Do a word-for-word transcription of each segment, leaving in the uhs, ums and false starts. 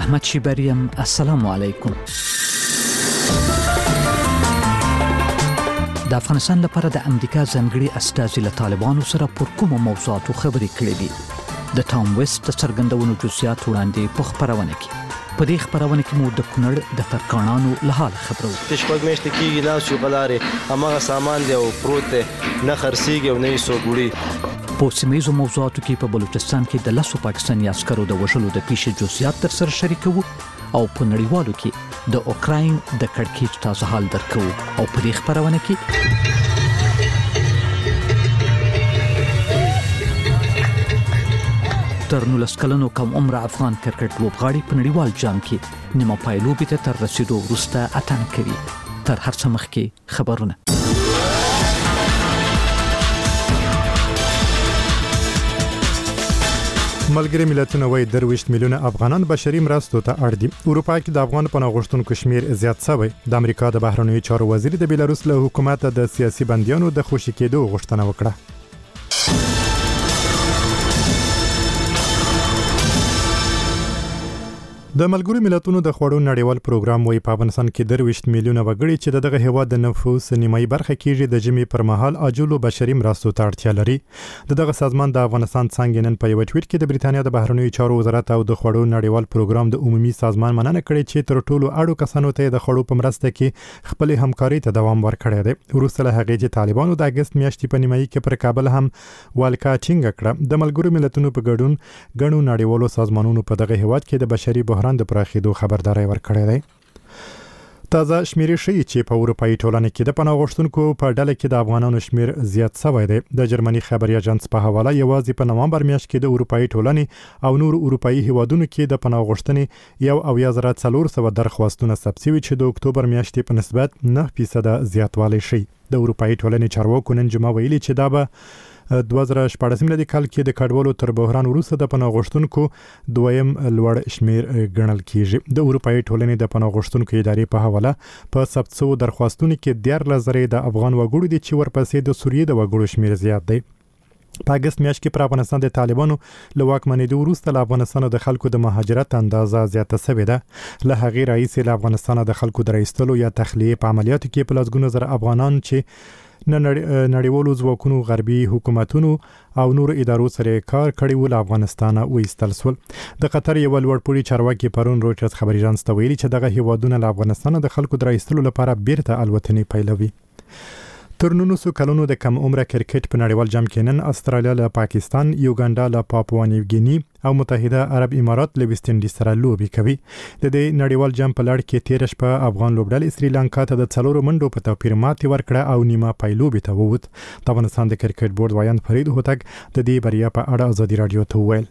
احمد شیبریم. السلام علیکم. د افغانستان لپاره د امریکا ځانګړي استازي له طالبانو سره پر کومو موضوعاتو خبرې کړې دي؟ د ټام ویسټ د څرګندونو جزئیات وړاندې په خبرونه کې. په دې خبرونه کې مو د کونړ د ترکانانو له حال خبرو. تشپږ میاشتې کېږي ناست یو غلارې هماغه سامان دی او پروت دی، نه خرڅېږي او نه یې څوک وړي. په سیمه ییزو موضوعاتو کې په بلوچستان کې د لسو پاکستاني عسکرو د وژلو د پیښې جزئیات درسره شریکوو او په نړیوالو کې د اوکراین د کړکېچ تازه حال درکوو او په دې خبرونه کې تر نولس کلنو کم عمره افغان کرکټ لوبغاړي په نړیوال جام کې نیمه پای لوبې ته تر رسیدو وروسته اتڼ کوي. تر هر څه مخکې خبرونه. ملګری ملتونه وایي درویشت میلیونه افغانان بشري مرستو ته اړ دي. اروپا کې د افغان پناه غوښتونکو شمیر زیات شوی. د امریکا د بهرنیو چارو وزیر د بیلاروس له حکومت د سیاسي بندیانو د خوشي کېدو غوښتنه وکړه. د ملګرو ملتونو د خوړو نړیوال پروګرام وایي په افغانستان کې درویشت میلیونه وګړي چې دغه هیواد د نفوس نیمایي برخه کېږي د جمی پر مهال عاجلو بشري مرستو ته اړتیا لري. دغه سازمان د افغانستان څنګه نن په یو ټویټ کې د بریتانیا د بهرنیو چارو وزارت او د خوړو نړیوال پروګرام د عمومي سازمان مننه کړې چې تر ټولو اړو کسانو ته د خوړو په مرسته کې خپل همکاري ته دوام ورکړی دی. وروسته له هغې چې طالبانو د اگست میاشتې په نیمایي کې پر کابل هم والکا ټینګه کړه، د ملګرو ملتونو په ګډون ګڼو نړیوالو سازمانونو په دغه هیواد کې د بشري بحران د پراخېدو خبرداري ورکړې ده. تازه شمیرې ښیي چې په اروپایي ټولنه کې د پناه غوښتونکو په ډله کې د افغانانو شمیر زیات شوی دی. د جرمني خبري اژانس په حواله یوازې په نومبر میاشت کې د اروپایي ټولنې او نور اروپایي هیوادونو کې د پناه غوښتنې یو اویا زره څلور سوه درخواستونه ثبت شوي چې د اکتوبر میاشتې په نسبت نه فیصده زیاتوالی شي. د اروپایي ټولنې چارواکو نن جمعه ویلي چې دا به دوه زره شپاړس میلادي کال کې د کډوالو تر بحران وروسته د پناه غوښتونکو دویم لوړ شمیر ګڼل کیږي. د اروپایي ټولنې د پناه غوښتونکو ادارې په حواله په ثبت شوو درخواستونو کې دیارلس زره د افغان وګړو دي چې ورپسې د سوریې د وګړو شمیر زیات دی. په اگست میاشت کې پر افغانستان د طالبانو له واکمنېدو وروسته له افغانستان د خلکو د مهاجرت اندازه زیاته شوې ده. له هغې راهیسې له افغانستان د خلکو د راایستلو یا تخلیې په عملیاتو کې په لسګونو زره افغانان چې نه نړیوالو ځواکونو، غربي حکومتونو او نور ادارو سره کار کړی و له افغانستانه وایستل شول. د قطر یو لوړپوړي چارواکي پرون رویټرز خبري اژانس ته ویلي چې دغه هیوادونه له افغانستانه د خلکو د راایستلو لپاره بیرته الوتنې پیلوي. تر نولسو کلونو د کم عمره کرکټ په نړیوال جام کې نن استرالیا له پاکستان، یوګانډا له پاپوا نیوګینی او متحده عرب امارات له ویسټ انډیز سره لوبي کوي. د دې نړیوال جام په لړ کې تیر شپه افغان لوبډلې سریلانکا ته د څلورو منډو په توپیر ماتې ورکړه او نیمه پای لوبي ته ووت. د افغانستان د کرکټ بورډ وایند فرید هوتک د دې بریا په اړه ازادي رادیو ته وویل.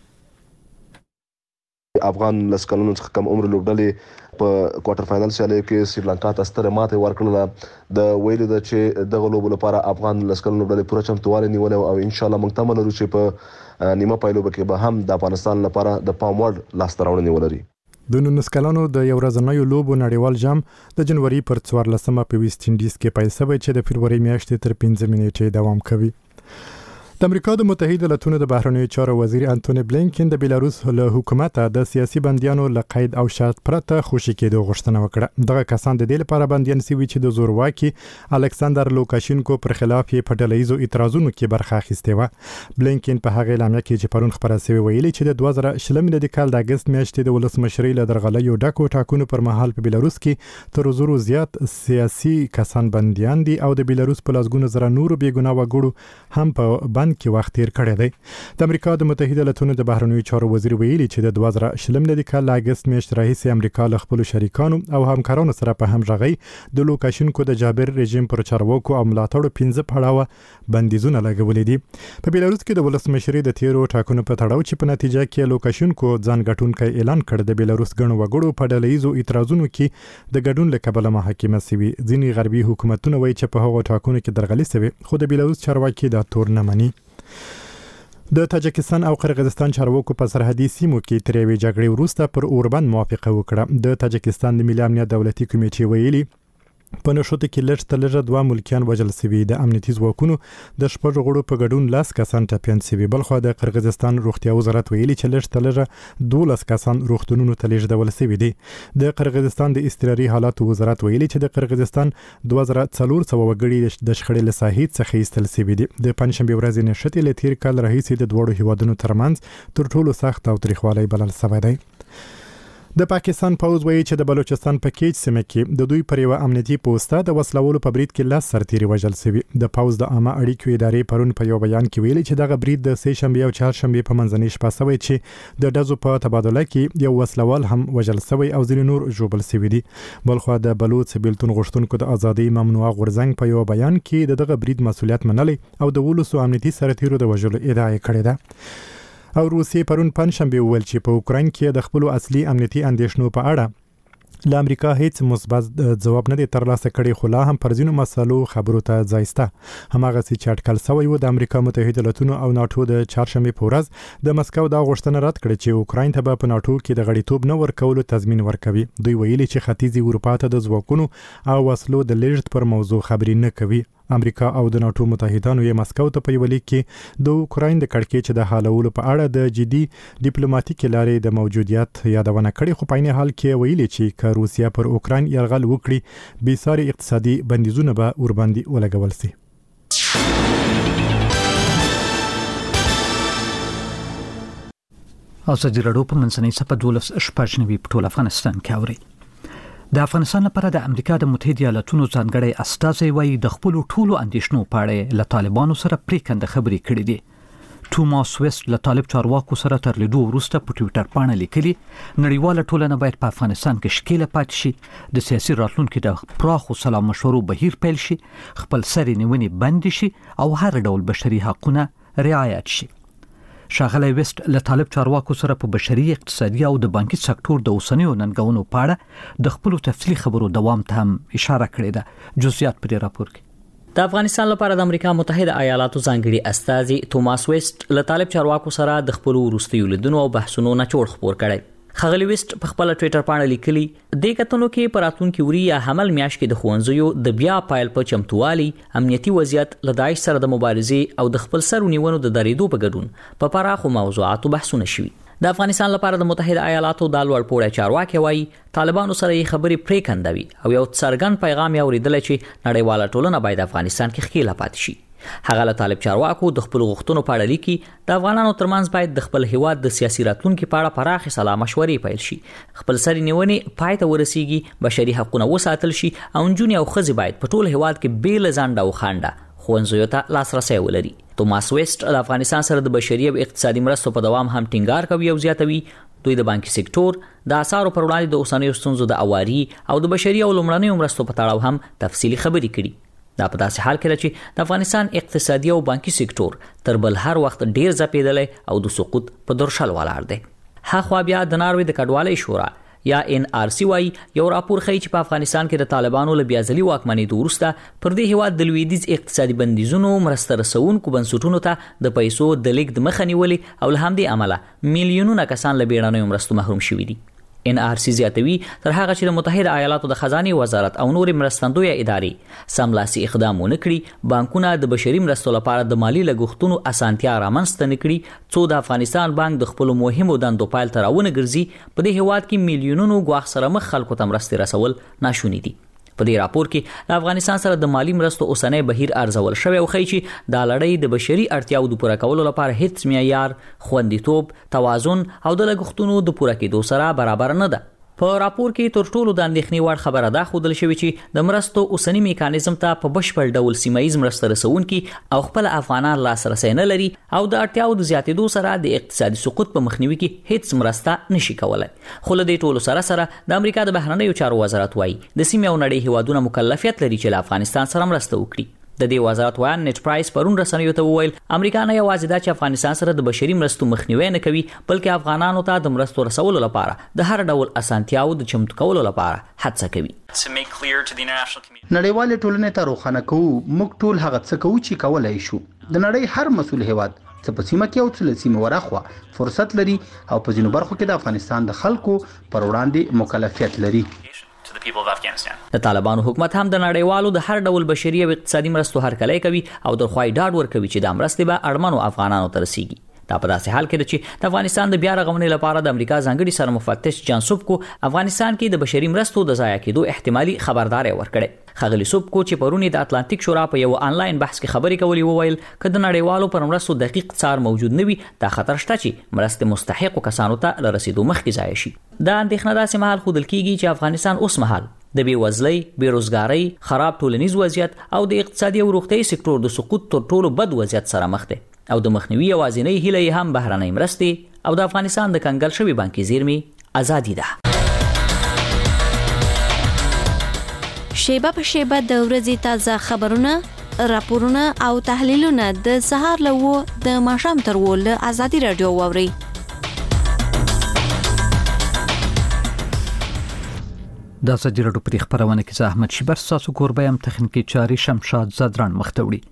افغان لس کلونو څخه کم عمر لوبډلې په کوارټر فائنل سیالیو کې سریلانکا ته ستره ماتې ورکړله. د ویلو ده چې دغه لوبو لپاره افغان لس کلونو لوبډلې پوره چمتووالی نیولی او ان شاء الله موږ تمه لرو چې په نیمه پای لوبه کې به هم د افغانستان لپاره د پام وړ لاسته راوړنې ولري. د نولس کلونو د یو ورځنیو لوبو نړیوال جام د جنوري پر څوارلسمه په ویسټ انډیز کې پیل شوی چې د فبروري میاشتې تر پنځه نیټې دوام کوي. د امریکا د متحده ایالاتونو د بهرنیو چارو وزیر انټونی بلینکن د بیلاروس له حکومت د سیاسي بندیانو له قید او شرط پرته خوشي کېدو غوښتنه وکړه. دغه کسان د دې لپاره بندیان شوي چې د زورواکي الکساندر لوکاشینکو پر خلاف یې په ډله ییزو اعتراضونو کې برخه اخیستې وه. بلینکن په هغه اعلامیه کې چې پرون خپره شوې ویلي چې د دوه زره شلم میلادي کال د اګست میاشتې د ولسمشرۍ له درغلیو ډکو ټاکنو پر مهال په بیلاروس کې تر زرو زیات سیاسي کسان بندیان دي او د بیلاروس په لسګونو زره نورو بېګناه وګړو هم په بند کې وخت تیر کړی دی. د امریکا د متحده ایالاتونو د بهرنیو چارو وزیر ویلي چې د دوه زره شلم میلادي کال د اګست میاشتې راهیسې امریکا له خپلو شریکانو او همکارانو سره په همغږۍ د لوکاشینکو د جابر رژیم پر چارواکو او ملاتړو پنځه پړاوه بندیزونه لګولي دي. په بیلاروس کې د ولسمشرۍ د تیرو ټاکنو په تړاو چې په نتیجه کې لوکاشینکو ځان ګټونکی اعلان کړ، د بیلاروس ګڼو وګړو په ډله ییزو اعتراضونو کې د ګډون له کبله محاکمه شوي. ځینې غربي حکومتونه وایي چې په هغو ټاکنو کې درغلي شوې، خو د بیلاروس چارواکي دا تور نه مني. د تاجکستان او قرغیزستان چارواکو په سرحدي سیمو کې تر یوې جګړې وروسته پر اوربند موافقه وکړه. د تاجکستان د ملي امنیت دولتي کمیټې ویلي په نښته کې لږ تر لږه دوه ملکیان وژل شوي. د امنیتي ځواکونو د شپږ غړو په ګډون لاس کسان ټپیان شوي. بلخوا د قرغیزستان روغتیا وزارت ویلي چې لږ تر لږه دولس کسان روغتونونو ته لیږدول شوي دي. د قرغیزستان د اضطراري حالاتو وزارت ویلي چې د قرغیزستان دوه زره څلور سوه وګړي د شخړې له ساحې څخه ایستل شوي دي. د پنجشنبې ورځې نښتې له تیر کال راهیسې د دواړو هیوادونو ترمنځ تر ټولو سخت او تریخوالی بلل شوی دی. د پاکستان پوځ وایي چې د بلوچستان په کیچ سیمه کې د دوی پر یو امنیتي پوسټه د وسلوالو په برید کې لاس سرتیري وژل شوي. د پوځ د عامه اړیکو ادارې پرون په یو بیان کې ویلي چې دغه برید د سه شنبې او چهارشنبې په منځنۍ شپه شوی چې د ډزو په تبادله کې یو وسلوال هم وژل شوی او ځینې نور ژوبل شوي دي. بلخوا د بلوچ بیلتون غوښتونکو د ازادۍ ممنوعه غورځنګ په یو بیان کې د دغه برید مسؤلیت منلی او د ولسو امنیتي سرتیرو د وژلو ادعا کړې ده. او روسیې پرون پنجشنبه ویل چې په اوکراین کې د خپل اصلي امنیتي اندېښنو په اړه له امریکا هیڅ مثبت ځواب نه دی ترلاسه کړی، خو لا هم پر ځینو مسلو خبرو ته ځای شته. هماغسې چې اټکل شوی و د امریکا متحده ایالاتونو او ناټو د چهارشنبې په ورځ د مسکو دا غوښتنه رد کړې چې اوکراین ته به په ناټو کې د غړیتوب نه ورکولو تضمین ورکوي. دوی ویلي چې ختیځې اروپا ته د ځواکونو او وسلو د لیږد پر موضوع خبرې نه کوي. امریکا او د ناټو متحدانو یې مسکو ته په یو لیک کې د اوکراین د کړکېچ د حالولو په اړه د جدي ډیپلوماټیکي لارې د موجودیت یادونه کړې، خو په عین حال کې ویلي چې که روسیا پر اوکراین یرغل وکړي بېساري اقتصادي بندیزونه به ورباندې ولګول شي. ازادي راډیو په منځنۍ صفحه دولس شپږ نوي په ټول افغانستان کې اوري. د افغانستان لپاره د امریکا د متحده ایالاتونو ځانګړی استازی وایي د خپل ټولو اندېښنو په اړه له طالبانو سره پریکنده خبرې کړې دي. توماس ویست له طالب چارواکو سره تر لیدو وروسته په ټویټر باندې لیکلي نړیواله ټولنه باید په افغانستان کې شکیله پاتې شي، د سیاسي راتلونکو د پراخو سلا مشورو بهیر پیل شي، خپل سرې نیونې بند شي او هر ډول بشري حقوقونه رعایت شي. ښاغلی ویست له طالب چارواکو سره په بشري، اقتصادي او د بانکي سکتور د اوسنیو ننګونو په اړه د خپلو تفصیلي خبرو دوام ته هم اشاره کړې ده. جزئیات په دې راپور کې. د افغانستان لپاره د امریکا متحده ایالاتو ځانګړي استازي توماس ویست له طالب چارواکو سره د خپلو وروستیو لیدنو او بحثونو نچوړ خپور کړی. خغلی ویست په خپل ټویټر باندې لیکلي د کتنو کې پراتونکو وری یا حمل میاش کې د خوندزیو د بیا پایل په چمتوالي، امنیتي وضعیت، له داعش سره د مبارزې او د خپل سرونیونو د درېدو په ګډون په پراخو موضوعاتو بحثونه شوي. د افغانستان لپاره د متحده ایالاتو د لوړ پوړی چارواکي وایي طالبانو سره یې خبرې پریکندوي او یو څرګند پیغام یې اوریدل چې نړیواله ټولنه باید افغانستان کې ښکیله پاتې شي. هغه له طالب چارواکو د خپل غوښتنو په اړه لیکي د افغانانو ترمنځ باید د خپل هیواد د سیاسي راتلونکو په اړه پراخه سلا مشورې پیل شي، خپل سرې نیونې پای ته ورسیږي، بشري حقوقونه وساتل شي او نجونې او ښځې باید په ټول هیواد کې بې له ځنډه او خنډه ښوونځیو ته لاسرسی ولري. توماس ویست د افغانستان سره د بشري او اقتصادي مرستو په دوام هم ټینګار کوي او زیاتوي دوی د بانکي سکتور د اسعارو پر وړاندې د اوسنیو ستونزو د اواري او د بشري او لومړنیو مرستو په تړاو هم تفصیلي خبرې کړي. دا په داسې حال کې چې د افغانستان اقتصادي او بانکي سکتور تر بل هر وخت ډیر ځپېدلی او د سقوط په درشل ولاړ دی. هاخوا بیا د ناروې د کډوالۍ شورا یا ان آر سی وايي یو راپور ښیي چې په افغانستان کې د طالبانو له بیا ځلي واکمنېدو وروسته پر دې هیواد د لویدیځ اقتصادي بندیزونو مرسته رسونکو بنسټونو ته د پیسو د لیږد مخه نیولې او له همدې امله میلیونونه کسان له بیړنیو مرستو محروم شوي دي. ان آر سی زیاتوي تر هغه چې د متحده ایالاتو د خزانه وزارت او نور مرستندوی ادارې سملاسي اقدام ونه کړي، بانکونه د بشري مرستو لپاره د مالی لګښتونو اسانتیا رامنځته نه کړي، څو د افغانستان بانک د خپل مهمو دندو پایل ته راونه ګرځي، په دې هیواد کې میلیونونو ګواښ سره مخ خلکو ته مرستې رسول ناشوني دي. په دې راپور کې د افغانستان سره د مالی مرستو اوسنۍ بهیر ارزول شوی او ښیي چې دا لړۍ د بشري اړتیاو د پوره کولو لپاره هیڅ معیار، خوندیتوب، توازن او د لګښتونو د پوره کېدو سره برابر نه ده. په راپور کې تر ټولو د اندېښنې وړ خبره دا ښودل شوې چې د مرستو اوسنی میکانیزم ته په بشپړ ډول سیمایي مرسته رسونکي او خپل افغانان لاسرسی نه لري او د اړتیاو د زیاتېدو سره د اقتصادي سقوط په مخنیوي کې هیڅ مرسته نشي کولای. خو له دې ټولو سره سره د امریکا د بهرنیو چارو وزارت وایي د سیمې او نړۍ هیوادونه مکلفیت لري چې له افغانستان سره مرسته وکړي. د دې وزارت وایي نیټ پرایس پرون رسنیو ته وویل امریکا نه یوازې دا چې افغانستان سره د بشري مرستو مخنیوي نه کوي بلکې افغانانو ته د مرستو رسولو لپاره د هر ډول اسانتیاو د چمتو کولو لپاره هڅه کوي. نړیوال ټولنې ته روښانه کوو موږ ټول هغه څه کوو چې کولای شو. د نړۍ هر مسؤل هیواد څه په سیمه کې او څه له سیمې ورخوا فرصت لري او په ځینو برخو کې د افغانستان د خلکو پر وړاندې مکلفیت لري. to the people of Afghanistan. د طالبانو حکومت هم د نړیوالو د هر ډول بشري او اقتصادي مرستو هرکلی کوي او د خوای ډاډ ورکوي چې د مرستې به اړمنو افغانانو ته رسیږي. دا په داسې حال کې ده چې د افغانستان د بیا رغونې لپاره د امریکا ځانګړي سرمفتش جان سوبکو افغانستان کې د بشري مرستو د ضایع کېدو احتمالي خبرداري ورکړه. خغلی سوبکو چې پرونی د اتلانتیک شورا په یو آنلاین بحث کې خبرې کولې وویل چې د نړیوالو پر مرستو دقیق څار موجود نه وي دا خطر شته چې مرستې مستحقو کسانو ته لرسیدو مخکې ضایع شي. دا اندېښنه داسې مهال ښودل کېږي چې افغانستان اوس مهال د بېوزلۍ، بېروزګارۍ، خراب ټولنیز وضعیت او د اقتصادي او روغتیايي سکتور د سقوط تر ټولو بد وضعیت سره مخ دی او د مخنیوي یوازینۍ هیله یې هم بهرنۍ مرستې او د افغانستان د کنګل شوي بانکي زیرمې ازادي ده. شیبه په شیبه د ورځې تازه خبرونه، راپورونه او تحلیلونه د سهار له وو د ماښام تر وو له ازادي رادیو واورئ. د ازادي رادیو په خبرونه کې زه احمد شیبر تاسو کوربه يم، تخنیکی چاري شمشاد زدران مختوړي.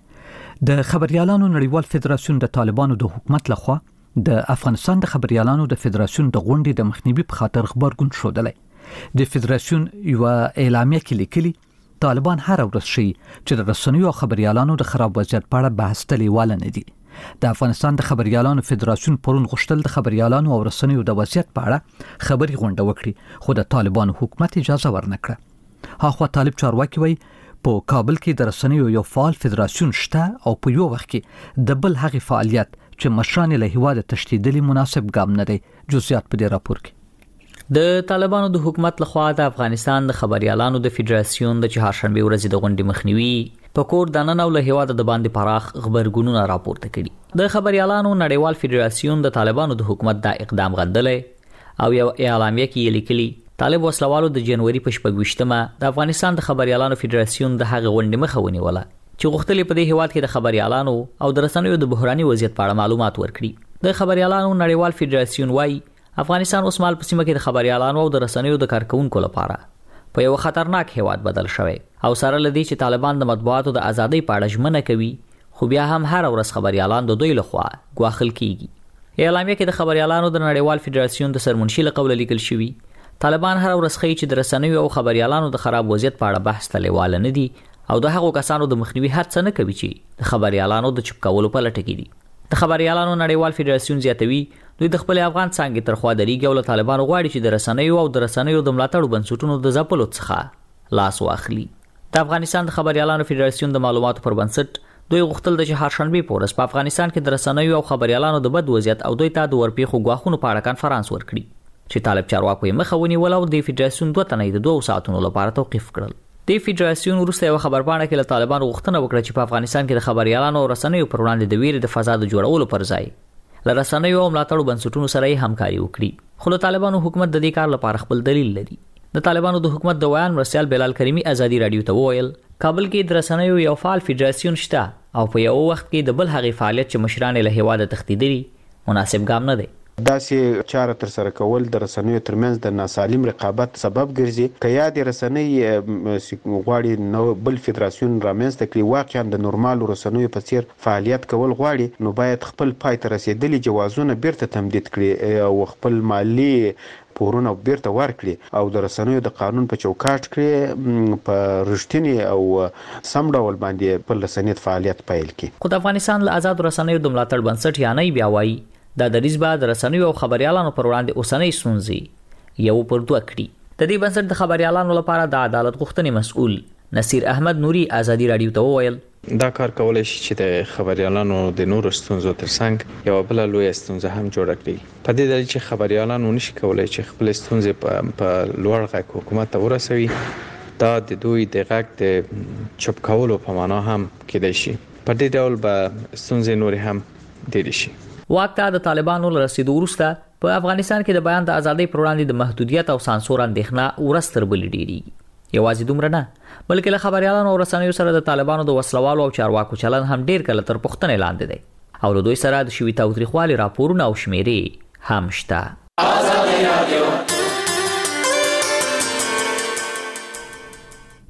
د خبريالانو نړیوال فدراسیون د طالبانو د حکومت لخوا د افغانستان د خبريالانو د فدراسیون د غونډې د مخنیوي په خاطر خبرګون شودلې. د فدراسیون یو اعلامیه کې لیکلي طالبان هر ورځ شي چې د رسنیو او خبريالانو د خراب وضعیت په اړه بحث تلیواله نه دي. د افغانستان د خبريالانو فدراسیون پرون غوښتل د خبريالانو او رسنیو د وضعیت په اړه خبري غونډه وکړي خو د طالبانو حکومت اجازه ورنکړه. هاخوا طالب چارواکي وایي په کابل کې د رسنیو یو فعال فدراسیون شته او په یو وخت کې د بل هغه فعالیت چې مشران له هیواده تشدیدلی مناسب ګام نه دی. جزئیات په دې راپور کې. د طالبانو د حکومت لخوا د افغانستان د خبريالانو د فدراسیون د چهارشنبه ورځې د غونډې مخنیوي په کور دننه او له هیواده د باندې پراخ خبرګونونه راپورته کړي. د خبريالانو نړیوال فدراسیون د طالبانو د حکومت دا اقدام غندلې او یو اعلامیه کې لیکلي طالب وسلوالو د جنوري په شپږویشتمه د افغانستان د خبريالانو فدراسیون د هغه غونډې مخه ونیوله چې غوښتل په دې هیواد کې د خبريالانو او د رسنیو د بحراني وضعیت په اړه معلومات ورکړي. د خبريالانو نړیوال فدراسیون وايي افغانستان اوس مال په سیمه کې د خبريالانو او د رسنیو د کارکونکو لپاره په یو خطرناک هیواد بدل شوی او سره لدی چې طالبان د مطبوعاتو د ازادۍ په اړه ژمنه کوي خو بیا هم هر ورځ خبريالان د دوی لخوا ګواښل کیږي. اعلامیه کې د خبريالانو د نړیوال فدراسیون د سرمنشي له قوله لیکل شوی طالبان هر ورځ خي چې د رسنیو او خبريالانو د خراب وضعیت په اړه بحث تلیواله نه دي او د هغو کسانو د مخنیوي هڅه نه کوي چې د خبريالانو د چپ کولو په لټه کې دي. د خبريالانو نړیوال فدراسیون زیاتوي دوی د خپل افغان څنګه تر خوا درېږي او له طالبانو غواړي چې د رسنیو او د رسنیو د ملاتړ بنسټونو د ځپلو څخه لاس واخلي. د افغانستان د خبريالانو فدراسیون د معلوماتو پر بنسټ دوی غوښتل چې هرشنبه په ورځ په افغانستان کې د رسنیو او خبريالانو د بد وضعیت او دوی ته د ورپیخو غواخونو په اړه کانفرنس ورکړي چې طالب چارواکو یې مخه ونیول او د فدراسیون دوه تنې د دوه ساعتونو لپاره توقيف کړل. د فدراسیون وروسته یو خبرپاڼه کې له طالبانو غوښتنه وکړه چې په افغانستان کې د خبريالانو او رسنیو پر وړاندې د ویرې د فضا د جوړولو پر ځای له رسنیو او ملاتړو بنسټونو سره یې همکاري وکړي. خو د طالبانو حکومت د دې کار لپاره خپل دلیل لري. د طالبانو د حکومت د ویان مرسیال بلال کریمی ازادي رادیو ته وویل کابل کې د رسنیو یو فعال فدراسیون شته او په یو وخت کې د بل هغه فعالیت چې مشران له هیواده تخدیدري مناسب ګام نه دی. داسې چاره تر سره کول د رسنیو ترمنځ د ناسالم رقابت سبب ګرځي. که یا د رسنۍ غواړي نو بل فدراسیون رامنځته کړي واقعا د نورمالو رسنیو په څیر فعالیت کول غواړي نو باید خپل پای ته رسیدلي جوازونه بیرته تمدید کړي او خپل مالی پورونه بیرته ورکړي او د رسنیو د قانون په چوکاټ کې په رښتینی او سم ډول باندې په رسنیت فعالیت پیل کړي. خو د افغانستان له آزاد رسنیو د ملاتړ بنسټ یا نه بیا وایي دا د دریزبا د رسنیو او خبريالانو پر وړاندې اوسنۍ ستونزې یو پر دوه کړي. د دې بنسټ د خبريالانو لپاره د عدالت غوښتنې مسؤل نصیر احمد نوري ازادي رادیو ته وویل دا کار کولای شي چې د خبريالانو د نورو ستونزو ترڅنګ یو بل لوی ستونزه هم جوړ کړي. په دې ډول چې خبريالانو نشي کولای چې خپل ستونزې په لوړ غږ حکومت ته ورسوي دا د دوی د غږ د چوپ کولو په معنا هم کېدای شي. په دې ډول به ستونزې نور هم ډېر شي. واک ته د طالبانو له رسیدو وروسته په افغانستان کې د بیان د ازادۍ پر وړاندې د محدودیت او سانسور اندېښنه ورستر بل ډېریږي. یوازې دومره نه بلکې له خبريالانو او رسنیو سره د طالبانو د وسلوالو او چارواکو چلن هم ډېر کله تر پوښتنې لاندې دی او له دوی سره د شوي تاوتریخوالي راپورونه او شمیرې هم شته.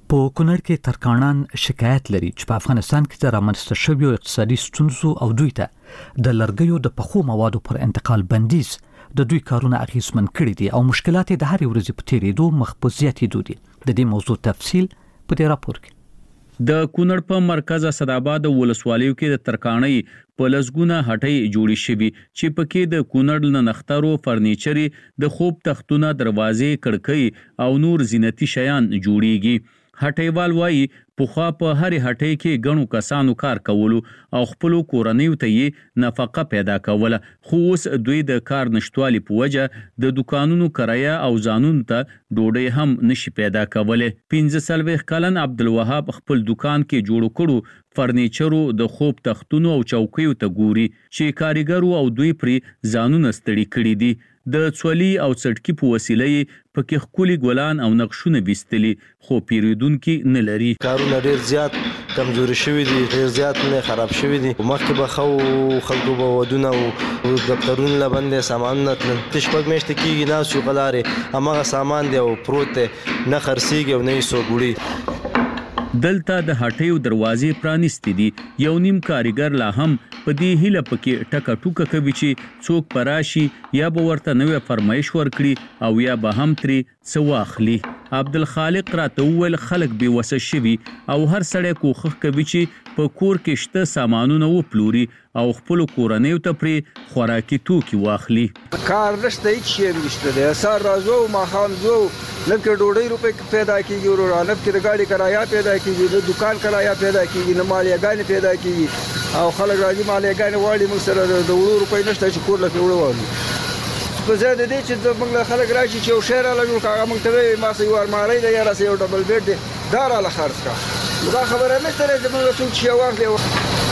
په کونړ کې ترکاڼان شکایت لري چې په افغانستان کې د رامنځته شویو اقتصادي ستونزو او دوی ته د لرګیو د پخو موادو پر انتقال بندیز د دوی کارونه اغیزمن کړي دي او مشکلات د هر ورځې په تیریدو مخ زیاتېدو دي. د دې موضوع تفصیل په دې راپور کې. د کونړ په مرکز اسداباد ولسوالیو کې د ترکاڼۍ په لسګونه هټۍ جوړې شوي چې پکې د کونړ نه نخترو فرنیچري د خوب تختونه دروازې کړکۍ او نور زینتي شیان جوړیږي. هټیوال وایي پخوا په هر هټۍ کې غنو کسانو کار کولو او خپل کورنیو ته یې نفقه پیدا کوله، خو اوس دوی د کار نشټوالي په وجه د دکانونو کرایه او ځانونو ته ډوډۍ هم نشي پیدا کوله. پنځه سلويخ کلن عبدالوهاب خپل دکان کې جوړ کړو فرنیچرو د خوب تختونو او چوکیو ته ګوري چې کاریګرو او دوی پرې ځانونه ستړي کړي دي. د څولي او څټکی په وسیله پکې خولي ګلان او نقشونه بیستلي خو پیریدونکو نه لري. کارونه ډیر زیات کمزوري شوی دي، ډیر زیات نه خراب شوی دي. مخکې به خو خلکو به ودونه او دفترونه لبندې سامانونه تشپک مشت کیږي نه شو غلاره امغه سامان دی او پروت نه خرسيږي او نه سو ګړي. دلته د هټیو دروازې پرانیستې دي. یو نیم کاریګر لا هم په دې هیله پکې ټکا ټوکا کوي چې څوک پراشي یا به ورته نوې فرمایش ورکړي او یا به هم ترې څه واخلي. عبدالخالق راته وویل خلک بې وسه شوي او هر سړی کوښښ کوي چې په کور کې شته سامانونه وپلوري او خپل کورنیو ته پرې خوراکي توکي واخلي. کار نشته، هیڅ شی نشته دی. سار راځو ماښام ځو، لکه ډوډۍ روپۍ پیدا کېږي، ورو نفت کې د ګاډي کرایه پیدا کېږي، د دکان کرایه پیدا کېږي، نه مالیاګانې پیدا کېږي او خلک راځي مالیاګانې غواړي. موږ سره د وړو روپۍ نشته چې کور لکه وړو والو. په ځای د دې چې موږ له خلک راشي چې یو شی راله جوړ کړه، موږ ته وایي ما سه یو المارۍ ده یا راسه یو ډبل بیډ دی، دا راله خرڅ کړه. دا خبره نشته چې موږ څوک شی واخلي.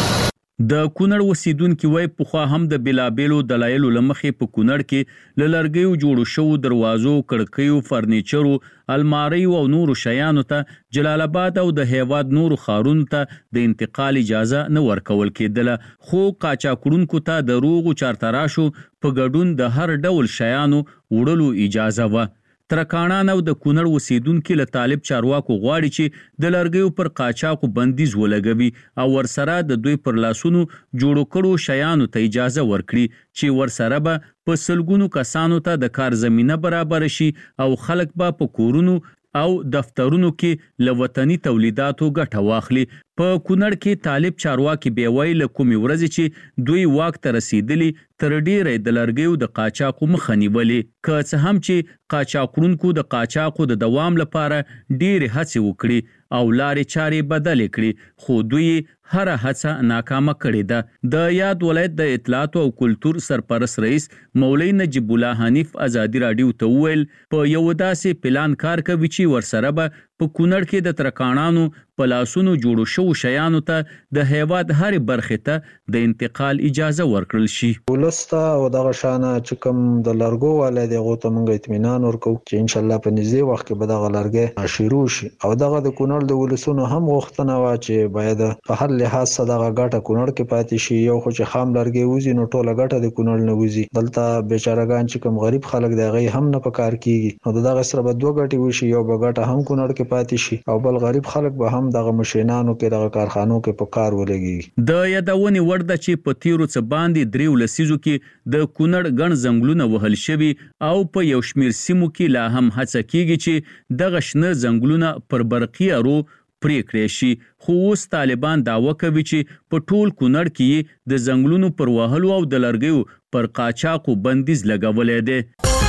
د کونړ اوسیدونکو وای پخوا هم د بلابلو دلایلو لمخې په کونړ کې لړګیو جوړو شو دروازو، کړکیو، فرنیچرو، الماریو او نورو شیانو ته جلال آباد او د هیواد نورو ښارونو ته د انتقال اجازه نه ورکول کېدله، خو قاچاقړونکو ته د روغو چارتراشو په ګډون د هر ډول شیانو وړلو اجازه و. ترکاڼان او د کونړ اوسیدونکو له طالب چارواکو غواړي چې د لرګیو پر قاچاقو بندیز ولګوي او ورسره د دوی پر لاسونو جوړو کړو شیانو ته اجازه ورکړي چې ورسره به په سلګونو کسانو ته د کار زمينه برابر شي او خلک به په کورونو او دفترونو کې له وطني تولیداتو ګټه واخلي. په کونړ کې طالب چارواکي بیوی له کومې ورځې چې دوی واک ته رسیدلی تر ډیره د لرګیو د قاچاقو مخه نیولې، که څه هم چې قاچاقونکو د قاچاقو د دوام لپاره ډیره هڅې وکړي او لارې چارې بدلې کړي، خو دوی هر هڅه ناکامه کړې ده. د یاد ولایت د اطلاعات او کلتور سرپرست رئیس مولوی نجیب الله حنیف ازادي رادیو ته وویل په یو داسې پلان کار کوي چې ورسره به په کونړ کې د ترکاڼانو په لاسونو جوړو شو شیانو ته د هیواد هر برخه ته د انتقال اجازه ورکړل شي. ولسته او دغه شانه چې کوم د لرګو والي دغه ته موږ اطمینان ورکو چې ان شاء الله په نږدې وخت کې به دغه لرګي شروع شي او دغه د کونړ د ولسونو هم غوښتنه وا چې باید په هر لحاظ سره دغه ګټه کونړ کې پاتې شي. یو خو چې خام لرګي وزي نو ټوله ګټه د کونړ نه وزي، دلته بیچارهګان چې کوم غریب خلک دی هغه هم نه پکار کیږي نو دغه سره به دوه ګټي وشي، یو به ګټه هم کونړ کې پاتې شي او بل غریب خلک به هم دغه مشینانو کې دغه کارخانو کې په کار ولګي. د یادونې ورده چې په تیرو څه باندې دریو لسیزو کې د کونړ ګڼ ځنګلونه وهل شوي او په یو شمیر سیمو کې لا هم هڅه کیږي چې دغه شنه ځنګلونه پر برقي ارو پریکړې شي، خو اوس طالبان دعوه کوي چې په ټول کونړ کې د ځنګلونو پر وهلو او د لرګیو پر قاچاقو بندیز لګولې ده.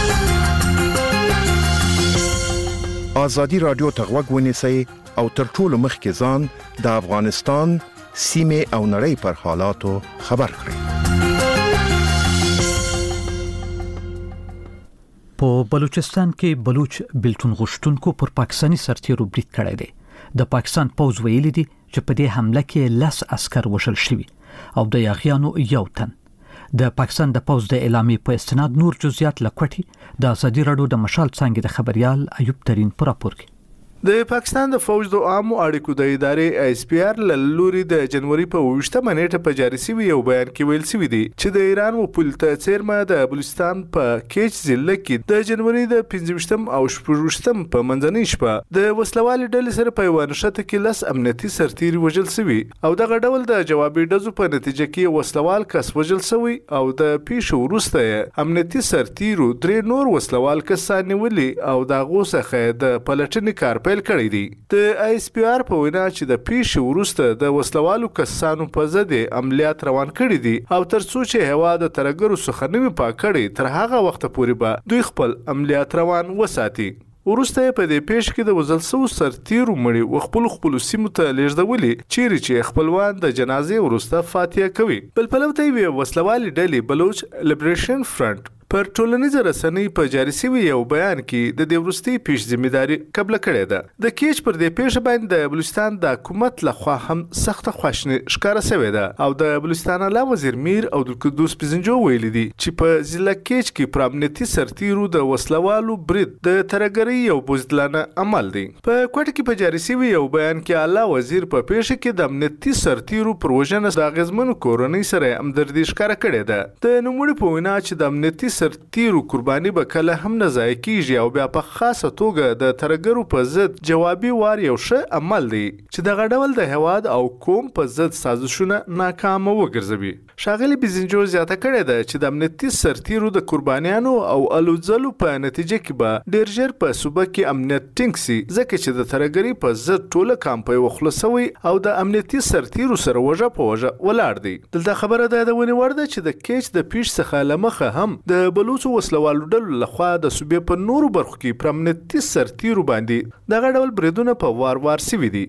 آزادی رادیو ته غوږ ونیسئ او تر ټولو مخکې ځان د افغانستان سیمې او نړۍ پر حالاتو خبر کړئ. په بلوچستان کې بلوچ بلټون غشتونکو پر پاکستاني سرتیرو برید کړی دی. د پاکستان پوځ ویلي دي چې په دې حمله کې لس عسكر وژل شوي او د یاغیانو یو تن. د پاکستان د پوځ د اعلامیې په استناد نور جزئیات لکوټي د ازادي رادیو د مشال څنګه د خبريال ایوب ترين پر راپور کې. د پاکستان د فوج د عامو اړیکو د ادارې ایس پی آر لوري د جنوري په اوویشتمه نیټه په جاري شوي یو بیان کې ویل شوي دي چې د ایران و پل ته څیرمه د بلوچستان په کیچ ضلع کې د جنوري د پنځه ویشتم او شپږ ویشتم په منځنۍ شپه د وسلوالې ډلې سره په یوه نښته کې لس امنیتي سرتیري وژل شوي او دغه ډول د جوابي ډزو په نتیجه کې وسلوال کس وژل شوی او د پیښو وروسته یې امنیتي سرتیرو درې نور وسلوال کسان نیولي او د هغو څخه د پلټنې کار پیل کړی دی. د ایس پی آر په وینا چې د پیښې وروسته د وسلوالو کسانو په ضد عملیات روان کړي دي او تر څو چې هوا د ترهګرو څخه نه وي پاک کړي تر هغه وخته پورې به دوی خپل عملیات روان وساتي. وروسته په دې پیښ کې د وژل شوو سرتیرو مړي و خپل خپل سیمو ته لیږدولي چیرې چې خپلوان د جنازې وروسته فاتحه کوي. بل پلو ته یوې وسلوالې ډلې بلوچ لیبریشن فرنٹ پر ټولنیزه رسنۍ په جاري شوي یو بیان کې د دې وروستۍ پیښ ذمہداري قبله کړې ده. د کیچ پر دې پیښه باندې د بلوچستان د حکومت لخوا هم سخته خواشیني ښکاره شوې ده او د بلوچستان اعلی وزیر میر عبدالقدوس پزنجو ویلي دي چې په ضلع کیچ کې پر امنیتي سرتیرو د وسلوالو برید د ترهګرۍ یو بزدلانه عمل دی. په کوټه کې په جاري شوي یو بیان کې اعلی وزیر په پیښه کې د امنیتي سرتیرو پر وژنه د اغیزمنو کورنۍ سره همدردي ښکاره کړې ده. د نوموړي په وینا چې د امنیتي سرتیرو قرباني به کله هم نه ضایع کیږي او بیا په خاصه توګه د ترهګرو په ضد جوابي وار یو ښه عمل دی چې دغه ډول د هیواد او قوم په ضد سازشونه ناکامه وګرځوي. ښاغلي بزنجو زیاته کړې ده چې د امنیتي سرتیرو د قربانیانو او الوځلو په نتیجه کې به ډېر ژر په صوبه کې امنیت ټینګ سي ځکه چې د ترهګرۍ په ضد ټوله کامپۍ وخوله سوی او د امنیتي سرتیرو سره وژه په وژه ولاړ دی. دلته خبره د یادونې وړ ده چې د کیچ د پیښ څخه له مخه هم د بلوڅو وسلوالو ډلو لخوا د صوبې په نورو برخو کې پر امنیتي سرتیرو باندې دغه ډول بریدونه په وار وار سوي دي.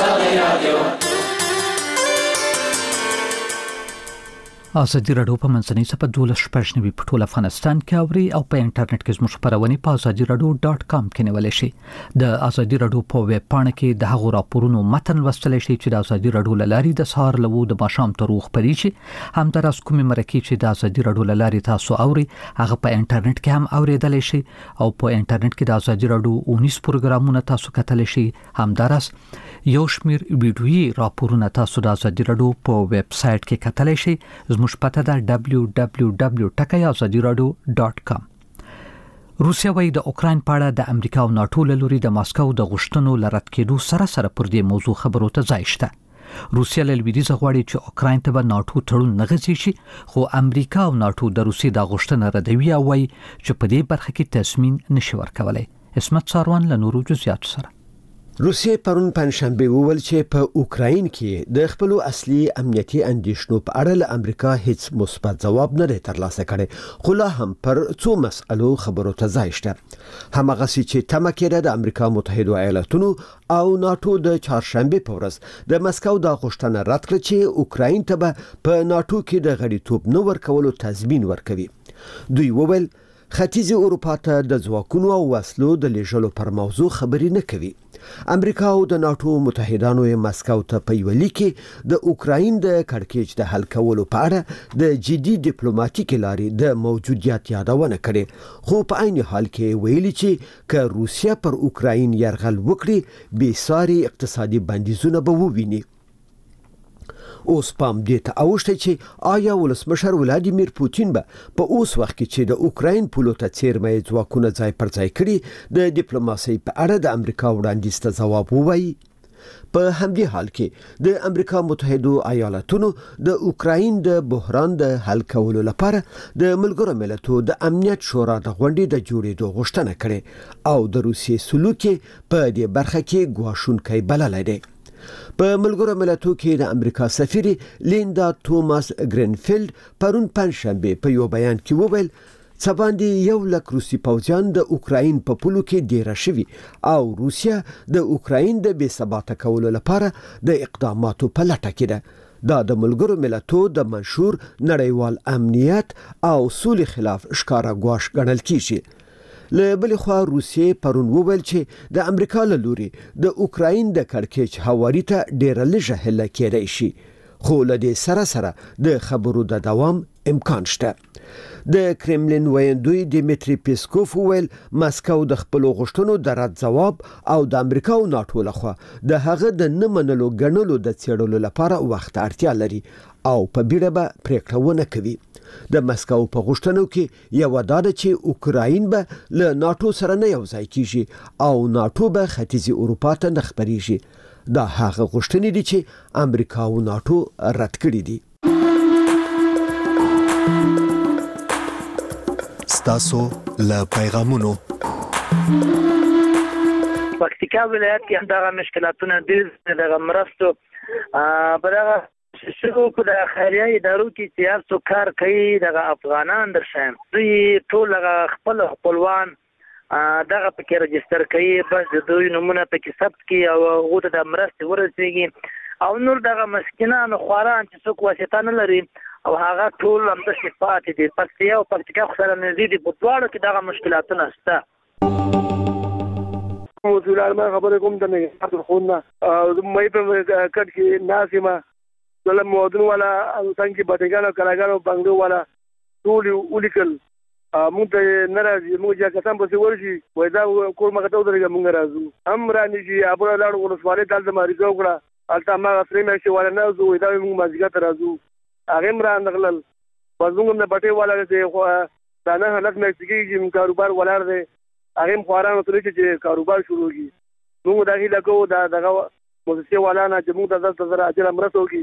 ازادي راډیو په منځنۍ صفحه دولس شپږ نوي په ټول افغانستان کې اوري او په انټرنیټ کې زموږ خبرونه په ازادي راډیو ډاٹ کام کې نیول شي. د ازادي راډیو په ویب پاڼه کې د هغو راپورونو متن لوستل شي چې د ازادي راډیو لاري د سهار لوو د ماښام تر وخت پرې شي. همداراز کومې مرکې چې د ازادي راډیو لاري تاسو اوري هغه په انټرنیټ کې هم اوریدل شي او په انټرنیټ کې د ازادي راډیو اونیس پروګرامونه تاسو کتلی شي. همداراز یو شمیر ویډیويي راپورونه تاسو د ازادي راډیو په ویب سټ کې کتلی شي. زموږ پته ده دبلیو دبلیو دبلیو ډاٹ ازادي راډیو ډاٹ کام. روسیا وايي د اوکرين په اړه د امریکا او ناتو له لوري د ماسکو د غوښتنو لرد کېدو سره سره پر دې موضوع خبرو ته ځای شته. روسیا له لویدیځ غواړي چې اوکرين ته به ناتو تړون نه غځي شي خو امریکا او ناتو د روسي د غوښتنه ردوي او وايي چې په دې برخه کې تصمیم نشي ورکولای. اسمت ساروان له نورو جزئیاتو سره. روسیې پرون پنځشنبه وویل چې په اوکراین کې د خپل اصلي امنیتي اندیشنو په اړه له امریکا هیڅ مثبت ځواب نه دی ترلاسه کړی خو لا هم پر څو مسألو خبرو ته ځای شته. همغه چې تمه کېده د امریکا متحده ایالاتونو او ناتو د چهارشنبه په ورځ د مسکو د غوښتنه رد کړه چې اوکراین ته به په ناتو کې د غړیتوب نه ورکولو تضمین ورکوي. دوی وویل ختیځ اروپا ته د ځواکونو او وسلو د لیږلو پر موضوع خبرې نه کوي. امریکا او د ناتو متحدانو یې مسکو ته په یو لیک کې د اوکراین د کړکېچ د حل کولو په اړه د جدي ډیپلوماټیک لارې د موجودیت یادونه کړې خو په عین حال کې ویلي چې که روسیا پر اوکراین یرغل وکړي بې ساري اقتصادي بندیزونه به وویني. اوس پام دې ته اوښته چې آیا ولسمشر ولادیمیر پوتین به په اوس وخت کې چې د اوکراین پولو ته څیرمه ځواکونه ځای پر ځای کړي د ډیپلوماسۍ په اړه د امریکا وړاندیز ته ځواب ووایي. په همدې حال کې د امریکا متحده ایالاتونو د اوکراین د بحران د حل کولو لپاره د ملګرو ملتونو د امنیت شورا د غونډې د جوړېدو غوښتنه کړې او د روسیې سلوک په دې برخه کې ګواښونکی بللی دی. په ملګرو ملتونو کې د امریکا سفیر لیندا توماس گرینفیلد پرون پنځشنبه په یو بیان کې وویل څه باندې یو لک روسي پوځیان د اوکراین په پولو کې ډیره شوي او روسیا د اوکراین د بې ثباته کولو لپاره د اقداماتو په لټه کې ده. دا د ملګرو ملتونو د منشور نړیوال امنیت او سولې خلاف ښکاره ګواښ ګڼل کیږي. له بل خوا روسیې پرون وویل چې د امریکا له لوري د اوکراین د کړکېچ هواري ته ډیره لږه هله کېدای شي خو له دې سره سره د خبرو د دوام امکان شته. د کرملین ویندوی دیمیتری پیسکوف ویل مسکو د خپل غوښتنو د رد جواب او د امریکا او ناتو لخوا د هغه د نه منلو ګڼلو د څېړلو لپاره وخت اړتیا لري او په بیړه به پریکړه ونه کوي. د مسکو په غوښتنو کې یو دا ده چې اوکراین به له ناتو سره نه یو ځای کیږي او ناتو به ختیځي اروپا ته نه خپریږي. دا هغه غوښتنې دي چې امریکا او ناتو رد کړي دي. تاسو له پیغامونو پکتیکا ولایت کې هم دغه مشکلاتونه ډېر دغه مرستو په دغه شروع کو د خیریه ادارو کې سیاسو کار کوي دغه افغانان درشم دوی ټول خپل خپلوان دغه پکې رجستر کوي بس د دوی نمونه پکې ثبت کوي او هغه د مرستې ورسیږي او نور دغه مسکینانو خواران چې څوک واسطه نه لري او هغه ټول هم د صفات دي پکتیا او پکتیکا سره نزيدي په دواړو کې دغه مشکلاتونه شته. موضوع ما خبره کوم د نه تر خونه مې په کټ کې ناسمه ظلم مودن ولا څنګه بټګانو کلاګانو بنګلو ولا ټول ولیکل موږ ته ناراضي موږ چې کسان په ورشي وای دا کور مګه ته درګه موږ راځو هم رانی چې ابو لاړ ورسواله دلته ماري وکړه الته ما سره مې شي ولا نه زو دا موږ مازیګه ته راځو هغه مران نغلل وزنګم نه بټي والا دې خو دا نه حالت مې چې کاروبار ولر دې هغه خوارانو ترې چې کاروبار شروع کی موږ داخلي لګو دا دغه مؤسسه والا نه چې موږ د دلته زره اجر مرسته وکي.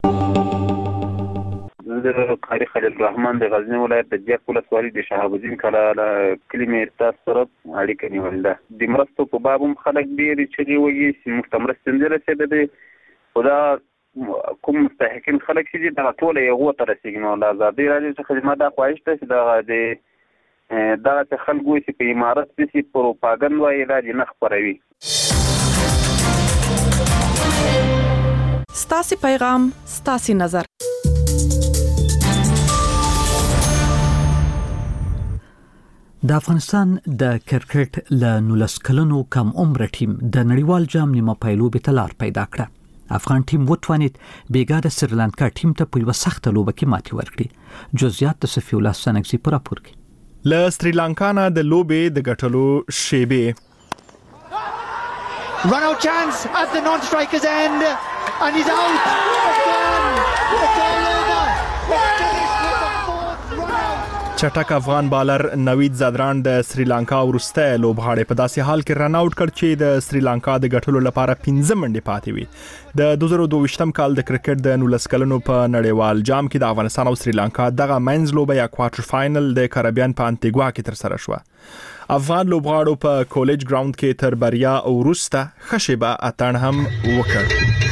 د قاری خلیل الرحمن د غزنی ولایت د جک ولسوالۍ د شهاب الدین کلا کلمې تاسو سره اړیکه نیولې ده. د مرستو په باب هم خلک ډېر چې وایي چې مستمر ستنځل شه د خدا کوم مستحقین خلک چې دا ټول یو تر رسیدي نو د آزادي راځي چې خدمت دا خواهش ته چې دا د دا چې خلکو چې په امارت کې پروپاګاندا وایي راځي نه خبروي. ستاسي پیغام ستاسي نظر. د افغانستان د کرکټ له نولس کلنو کم عمر ټیم د نړیوال جام نیمه پایلوبې ته لار پیدا کړه. افغان ټیم وتوانید بیګا د سریلانکا ټیم ته په یو سخت لوبه کې ماتې ورکړي. جزئیات د صفی الله سنگزی پر راپور کې. له سریلانکا نه د لوبې د ګټلو شیبه Run out chance at the non-striker's end and he's out. It's gone. It's all over. It's finished with the fourth run out. چټک افغان بالر نوید زادران د سریلانکا ورسته لوبغاړي په داسې حال کې رن اوټ کړ چې د سریلانکا د ګټلو لپاره پنځه منډې پاتې وي. د دوه زره دوه ویشتم کال د کرکټ د نولس کلنو په نړیوال جام کې د افغانستان او سریلانکا دغه مینز لوبه یا کوارټر فائنل د کریبیان په انټیګوا کې تر سره شو. افغان لوبغاړو په کالج ګراوند کې تر بریا او ورسته خشبه اتن هم وکړ.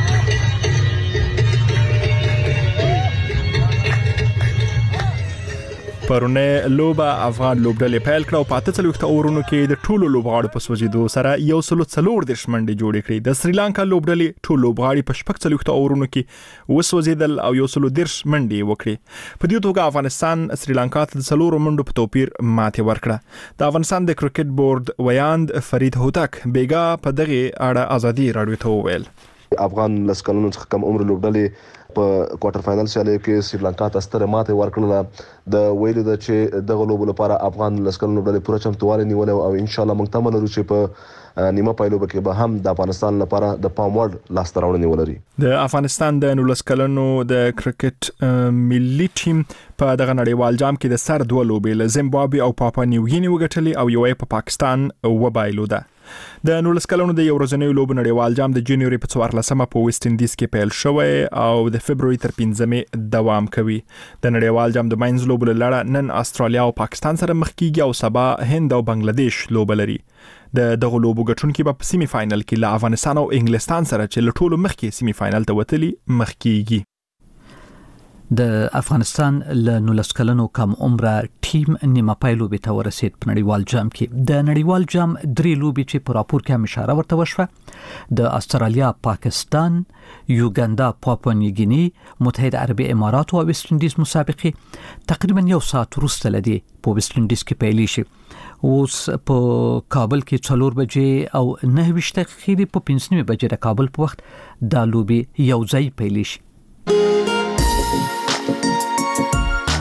پرونه لوبه افغان لوبډلې پیل کړه او په اته څلوېښت اورونو کې د ټولو لوبغاړو په سوځېدو سره یو سلو څلور دېرش منډې جوړې کړې. د سریلانکا لوبډلې ټول لوبغاړي په شپږ څلوېښت اورونو کې وسوځېدل او یو سلو دېرش منډې وکړې. په دې توګه افغانستان سریلانکا ته د څلورو منډو په توپیر ماتې ورکړه. د افغانستان د کرکټ بورډ ویاند فرید هوتک بیګا په دغه اړه ازادي راډیو ته وویل. افغان لسکلونو څخه کم عمر لوبډلې په کوارټر فائنل سیالي کې سریلانکا ته ستره ماته ورکړه. د ویلو د چې دغه لوبو لپاره افغان لسکلونو لوبډلې پوره چمتووالی نیولې او ان شاء الله موږ تمه لرو چې په نیمه پایلوبه کې به هم د افغانستان لپاره د پام وړ لاسته راوړنې ولري. د افغانستان د نولس کلنو د کرکټ ملي ټیم په دغه نړیوال جام کې د سر دوه لوبې له زیمبابوې او پاپا نیو ګینی وګټلې او یوې په پاکستان وبایلوده. د نولس کلونو د یو ورځنیو لوبو نړیوال جام د جنوري په څوارلسمه په ویسټ انډیز کې پیل شوی او د فبروري تر پنځمې دوام کوي. د نړیوال جام د ماینز لوبو لړ نن استرالیا او پاکستان سره مخ کیږي او سبا هند او بنگلاديش لوبه لري. د دغه لوبو ګټونکي په سیمی فائنل کې له افغانستان او انګلستان سره چې له ټولو مخکې سیمی فائنل ته وتلي مخ کیږي. د افغانستان له نولس کلنو کم عمره ټیم نیمه پایلوبې ته ورسید. په نړیوال جام کې د نړیوال جام درې لوبې چې په راپور کې هم اشاره ورته وشوه د استرالیا، پاکستان، یوګاندا، پاپوا نیو ګینی، متحده عربي امارات او ویسټ انډیز مسابقې تقریبا یو ساعت وروسته لدی په ویسټ انډیز کې پیلې شي. اوس په کابل کې څلور بجې او نه ویشت دقیقې په پنځه نیمې بجې د کابل په وخت دا لوبې یو ځای پیلې شي.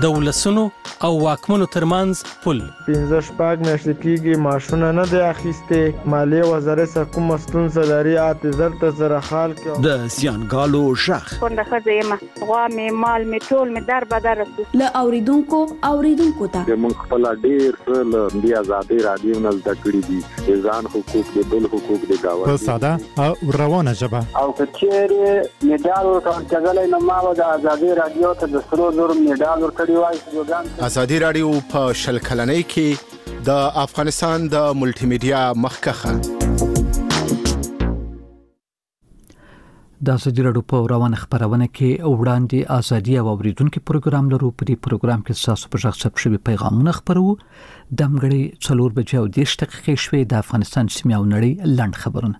د ولسونو او واکمنو ترمنځ پل. پنځه شپږ میاشتې کېږي ماشونه نه دی اخیستې. مالیې وزارت څخه کومه ستونزه لري اته زر ته سره حال کړي. د زیانګالو غږ کونډه ښځه یم، غوا مې مال مې ټول مې در بدر رسو. له اوریدونکو اوریدونکو ته موږ خپل ډېر څه له دې ازادي رادیو نه زده کړي دي، ځان حقوق دي، بل حقوق دي گاوه په ساده او روانه ژبه. او کچېره میډال ورکړل نو ما د ازادي رادیو ته د سرو زر میډال ورکړی وای. ازادي رادیو په شل کلنۍ کې د افغانستان د ملټي میډیا مخکخه. د ازادي رادیو په روانه خبرونه کې وړاندې ازادي او اوریدونکو پروګرام لرو. په دې پروګرام کې تاسو په ځخ ثبت شوی پیغامونه خبرو. د مګړې څلور بجې او دېرش دقیقې شوي د افغانستان سیمه او نړۍ لند خبرونه.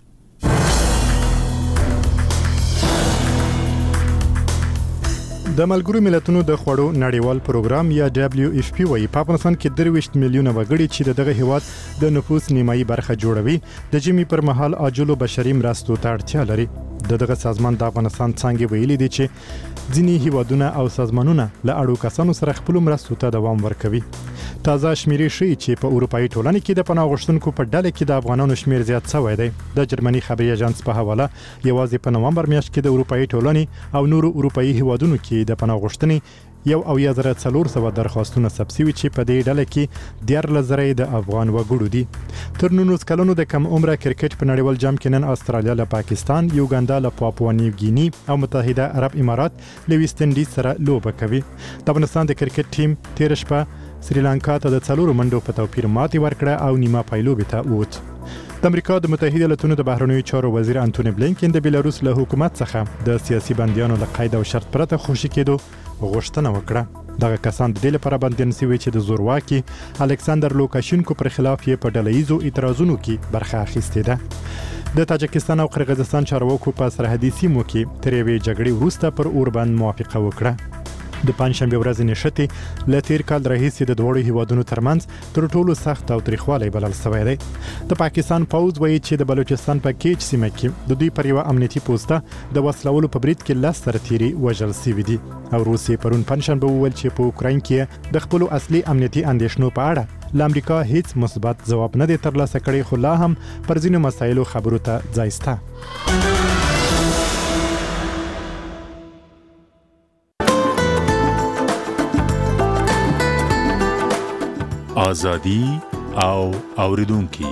د ملګرو ملتونو د خوړو نړیوال پروګرام یا دبليو اف پی وايي په افغانستان کې درويشت میلیونه وګړي چې دغه هیواد د نفوس نیمایي برخه جوړوي د جمی پر مهال عاجلو بشري مرستو ته اړتیا لري. دغه سازمان د افغانستان څنګه ویلي دي چې ځینی هیوادونه او سازمانونه له اړو کسانو سره خپل مرستو ته دوام ورکوي. تازه شمیرې ښیي چې په اروپאי ټولنه کې د پناه غوښتونکو په ډله کې د افغانانو شمیر زیات شوی دی. د جرمني خبري اژانس په حواله یوازې په نومبر میاشت کې د اروپאי ټولنې او نورو اروپאי هیوادونو کې د پناه غوښتنې یو او یا زره څلور سوه درخواستونه ثبت شوي چې په دې ډله کې دیارلس زره د افغان وګړو دي. تر نولس کلونو د کم عمره کرکټ په نړیوال جام کې نن استرالیا له پاکستان، یوګاندا له پاپوا نیو ګینی او متحده عرب امارات له ویسټ انډیز سره لوبه کوي. د افغانستان د کرکټ ټیم تیر شپه سریلانکا ته د څلورو منډو په توپیر ماتې ورکړه او نیمه پایلوبې ته ووت. د امریکا د متحده ایالاتونو د بهرنیو چارو وزیر انټونی بلینکن د بیلاروس له حکومت څخه د سیاسي بندیانو له قید او شرط پرته خوشي کېدو غوښتنه وکړه. دغه کسان د دې لپاره بندیان شوي چې د زورواکي الکساندر لوکاشینکو پر خلاف یې په ډلهیزو اعتراضونو کې برخه اخیستې ده. د تاجکستان او قرغیزستان چارواکو په سرحدي سیمو کې تر یوې جګړې وروسته پر اوربند موافقه وکړه. د پنځشنبه ورځې نشته ل تیر کال راهیسې د دوړو هیوادونو ترمنځ تر ټولو سخت او تاریخوالي بلل شوی دی. د پاکستان پوز وایي چې د بلوچستان په کیچ سیمه کې د دوی پر یو امنیتي پوسټه د وسلولو په برید کې لاس سرتيري وژل شوی دي او روسیې پرون پنځشنبه وویل چې په اوکراین کې د خپل اصلي امنیتي اندېښنو په اړه ل امریکا هیڅ مثبت ځواب نه دی ترلاسه کړی، خو لا هم پر ځینو مسایلو خبرو ته ځای شته. ازادي او اوریدونکو.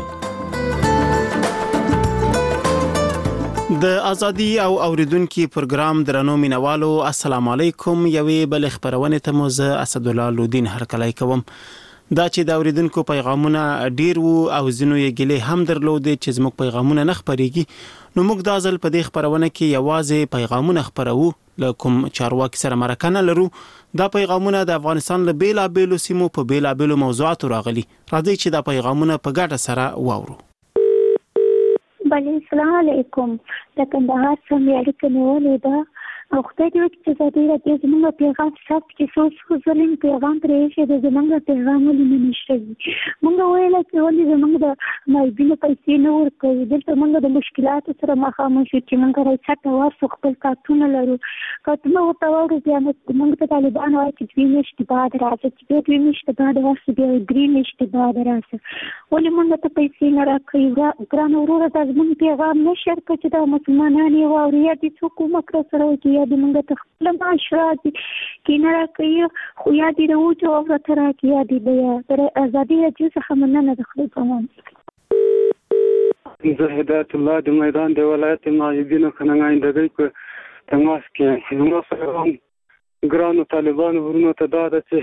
د ازادي او اوریدونکو پروګرام درنو مینوالو السلام علیکم. یوې بل خبرونه ته مو زه اسد الله لودین هرکلی کوم. دا چې د اوریدونکو پیغامونه ډیر وو او زینو یې ګلې هم درلودې چې زموږ پیغامونه نه خبريږي، نو موږ د ازل په دې خبرونه کې یوازې پیغامونه خبرو له کوم چارواکي سره مرکه نه لرو. دا پیغامونه د افغانستان له بیلا بیلو سیمو په بیلا بیلو موضوعاتو راغلي. راځي چې دا پیغامونه په ګډه سره واورو. بله السلام علیکم. د کندهار څخه اړیکه نیولې ده او خدای دې وکړي چې ازادي راډیو زموږ پیغام ثبت کړي. څو څو ځلې پیغام پرېښی دی، زموږ پیغام ولې نه نشته وي. موږ ویله چې ولې زموږ د معیبینو پیسې نه ورکوي. دلته موږ د مشکلاتو سره مخامخ یو چې موږ راځه ورسو خپل کارتونه لرو. کارتونه ورته وړو بیا موږ ته طالبان وایي چې دوې میاشتې بعد راځه، چې بیا دوې میاشتې بعد ورسو بیا درې میاشتې بعد راځه. ولې موږ ته پیسې نه راکوي؟ ګرانه وروره دا زموږ پیغام نه شیر کړه چې دا مسلمانان یې واوري یا دې څوک کومک راسره وکړي یا دې موږ ته خپل معاش راځي کې نه راکوي، خو یا دې د وچو او راته راکړي یا دې بیا تر ازادي راډیو څخه مننه د خدای په امان. زه هدایت الله د میدان د ولایت معیدینو خننګایندګۍ په تماس کې زما سره هم ګرانو طالبانو ورونو ته دا ده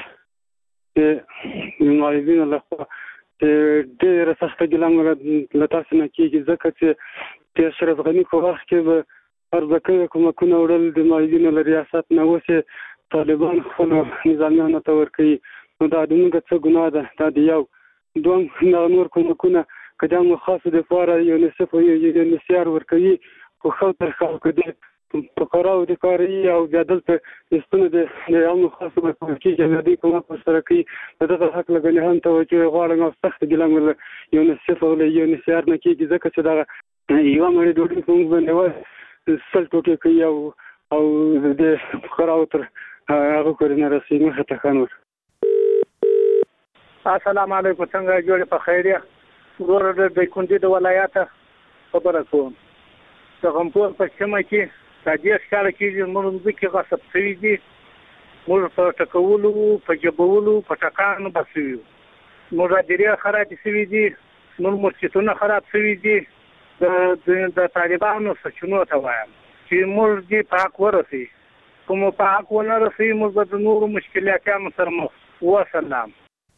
چې معیدینو لخوا چې ډېره سخته ګیله له تاسو نه کېږي، ځکه چې د اشرف غني په وخت کې به عرضه کوي کومکونه وړل د معیدینو له ریاست نه، اوس یې طالبان خپلو نظامیانو ته ورکوي. نو دا د موږ څه ګناه ده؟ دا د یو دوم دغه نور کومکونه که دا مو خاصو دپاره یونیسف او یونیسیار ورکوي، خو ښه تر خلکو د فقراو د کاري او بیا دلته د ستونو د عامو خاصو ورکول کېږي، بیا دوی کومک ورسره کوي. د دغه حق له ګنې هم توجه غواړم او سخته ګیله مې له یونیسف او له یونیسیار نه کېږي، ځکه چې دغه یوه مړۍ ډوډۍ په موږ باندې سل ټوټې کوي او او د فقراو تر هغه کورونه رسېږي مخې ته ښه نور. السلام علیکم، څنګه جوړې په خیریه؟ ورور د دایکنډي د ولایته خبره کوم. د غمپور په سیمه کې د دې ښکاره کېږي موږ ځکه غصب شوي دي، موږ په ټکولو، په جبولو، په ټکانو بس شوي یو. موږ رادیرې خرابې شوي دي، موږ مسجدونه خراب شوي دي. د طالبانو سرچینو ته وایم چې موږ دې په حق ورسوي، کوم په حق ونه رسوي موږ به د نورو مشکلاتانو سره مخ. وسلام.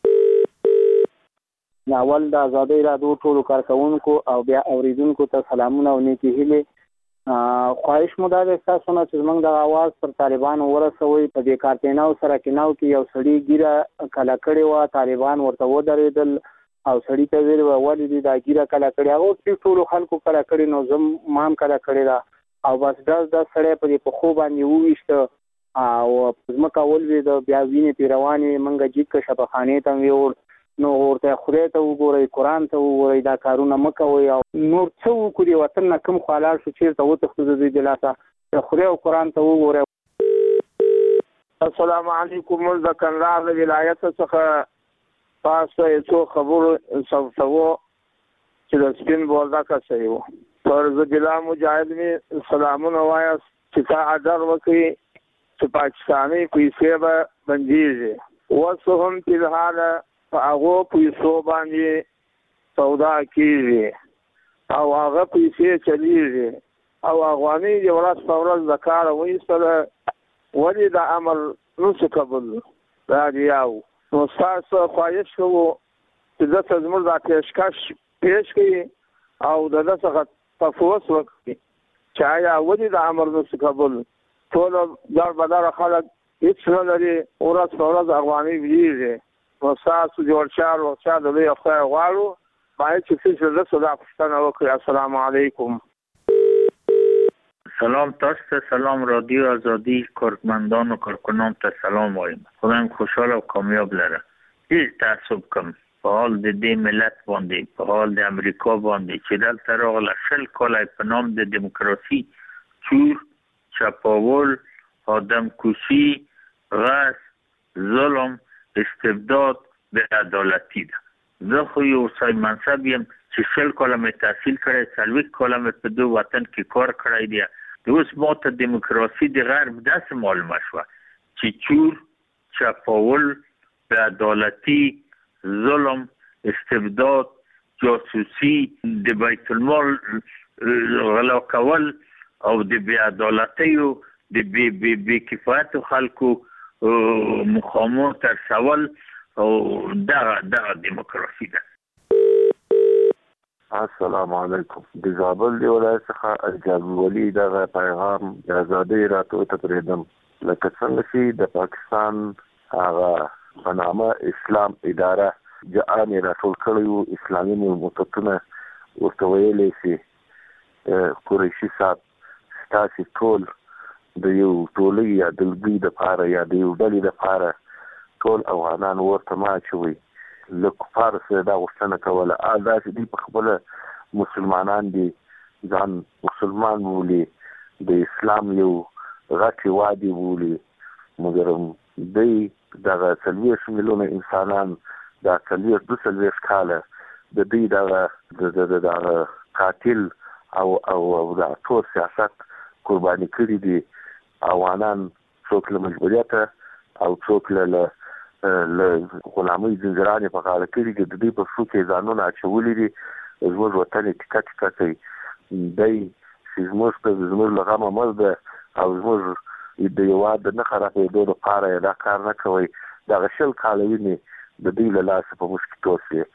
اول د آزادۍ راډیو ټولو کارکونکو او بیا اوریدونکو ته سلامونه او نیکې هیلې. خواهش مو دا دی ستاسو نه چې زموږ د اواز پر طالبانو ورسوئ. په دې کارتیناو سره کیناو کې یو سړي ګیره کله کړې وه، طالبان ورته ودرېدل او سړي ته ویل ولې دې دا ګیره کله کړې؟ هغه اوس ټولو خلکو کله کړې، نو زه ما هم کله کړې ده. او بس ډز ډز سړی په دې پښو باندې وویشته او ځمکه ولوېده، بیا وینې پرې روانې، موږ جګ که شفاخانې ته ویوړ. نو ورته خدای ته وګورئ، قرآن ته وګورئ، دا کارونه مه کوئ. او نور څه وکړو، د وطن نه کوم خوا لاړ شو، چېرته وتښتو د دوی د لاسه، د خدای او قرآن ته وګورئ. السلام علیکم. موږ د کندهار د ولایت څخه تاسو یې څو خبرو ثبتوو چې د سپین بولدکه صحیح وو. پر زګلا مجاهد مې سلامونه وایاست چې تا اډر وکړي چې پاکستاني پیسې به بندېږي. اوس هم فلحال په هغو پیسو باندې سودا کېږي او هغه پیسې چلیږي او افغاني د ورځ په ورځ د کاره وایستله. ولې د امر نشو قبول راډیو؟ نو ستاسو خواهش کوو چې ده ته زموږ دا پیشکش پیش کړي او د ده څخه تفوس وکړي چې آیا ولې د امر نشو قبول؟ ټول در بدره خلک هېڅ نه لري، ورځ په ورځ افغاني ویږي. نو ستاسو جوړچار روغچا د لوی خدای غواړو، باید چې څه زه څه دا پوښتنه وکړي. السلام علیکم. سلام تاسو ته، سلام رادیو آزادی کارمندان و کارکنان ته سلام وایم. خدایم خوشحال او کامیاب لره. هیڅ تعصب کم په حال د دې ملت باندې، په حال د امریکا باندې چې دلته راغله شل کاله په نام د دیموکراسي چور، چپاول، آدم کشی، غصب، ظلم، استبداد، بې عدالتي ده. زه خو یو سای منصب یم چې شل کاله مې تحصیل کړی، څلوېښت کاله مې په دو وطن کې کار کړی دی. اوس ما ته دیموکراسي د غرب داسې معلومه شوه چې چور، چپاول، بې عدالتي، ظلم، استبداد، جاسوسي، د بیت المال غلا کول او د بې عدالتیو، د بې کفایتو خلکو مخامو ترسول او دغه دغه دیموکراسي ده. السلام علیکم. د زابل دی ولایت څخه الجابر ولی دغه پیغام د آزادۍ راته تقریدم. لکه څنګه چې د پاکستان هغه په نامه اسلام اداره جان راټول کړیو اسلامي متتونه ورته ویلې چې قریشي صاحب ستاسو ټول د یو ټولۍ یا دلګي د پاره یا د یو ډلې د پاره ټول افغانان ورته ماچوي. له کفار سره دا غوښتنه کوله دا چې دوی په خپله مسلمانان دي، ځان مسلمان بولي، د اسلام یو غټ هېواد یې بولي، مګر دوی دغه څلوېښت میلیونه انسانان دا څلوېښت دوه څلوېښت کاله د دوی دغه دغه قاتل او او دا ټول سیاست قرباني کړي دي. افغانان څوک له مجبوریته او څوک له له غلامۍ زنځیرانې په غاړه کړي دي، د دوی په پښو کې ځانونه اچولي دي. زموږ وطن یې ټیکه ټیکه کوي. دی چې زموږ ته زموږ له غمه مړ ده او زموږ د هېواد د نه خرابېدو دپاره یې دا کار نه کوئ. دغه شل کاله وینې د دوی له لاسه په موږ کې توس وې.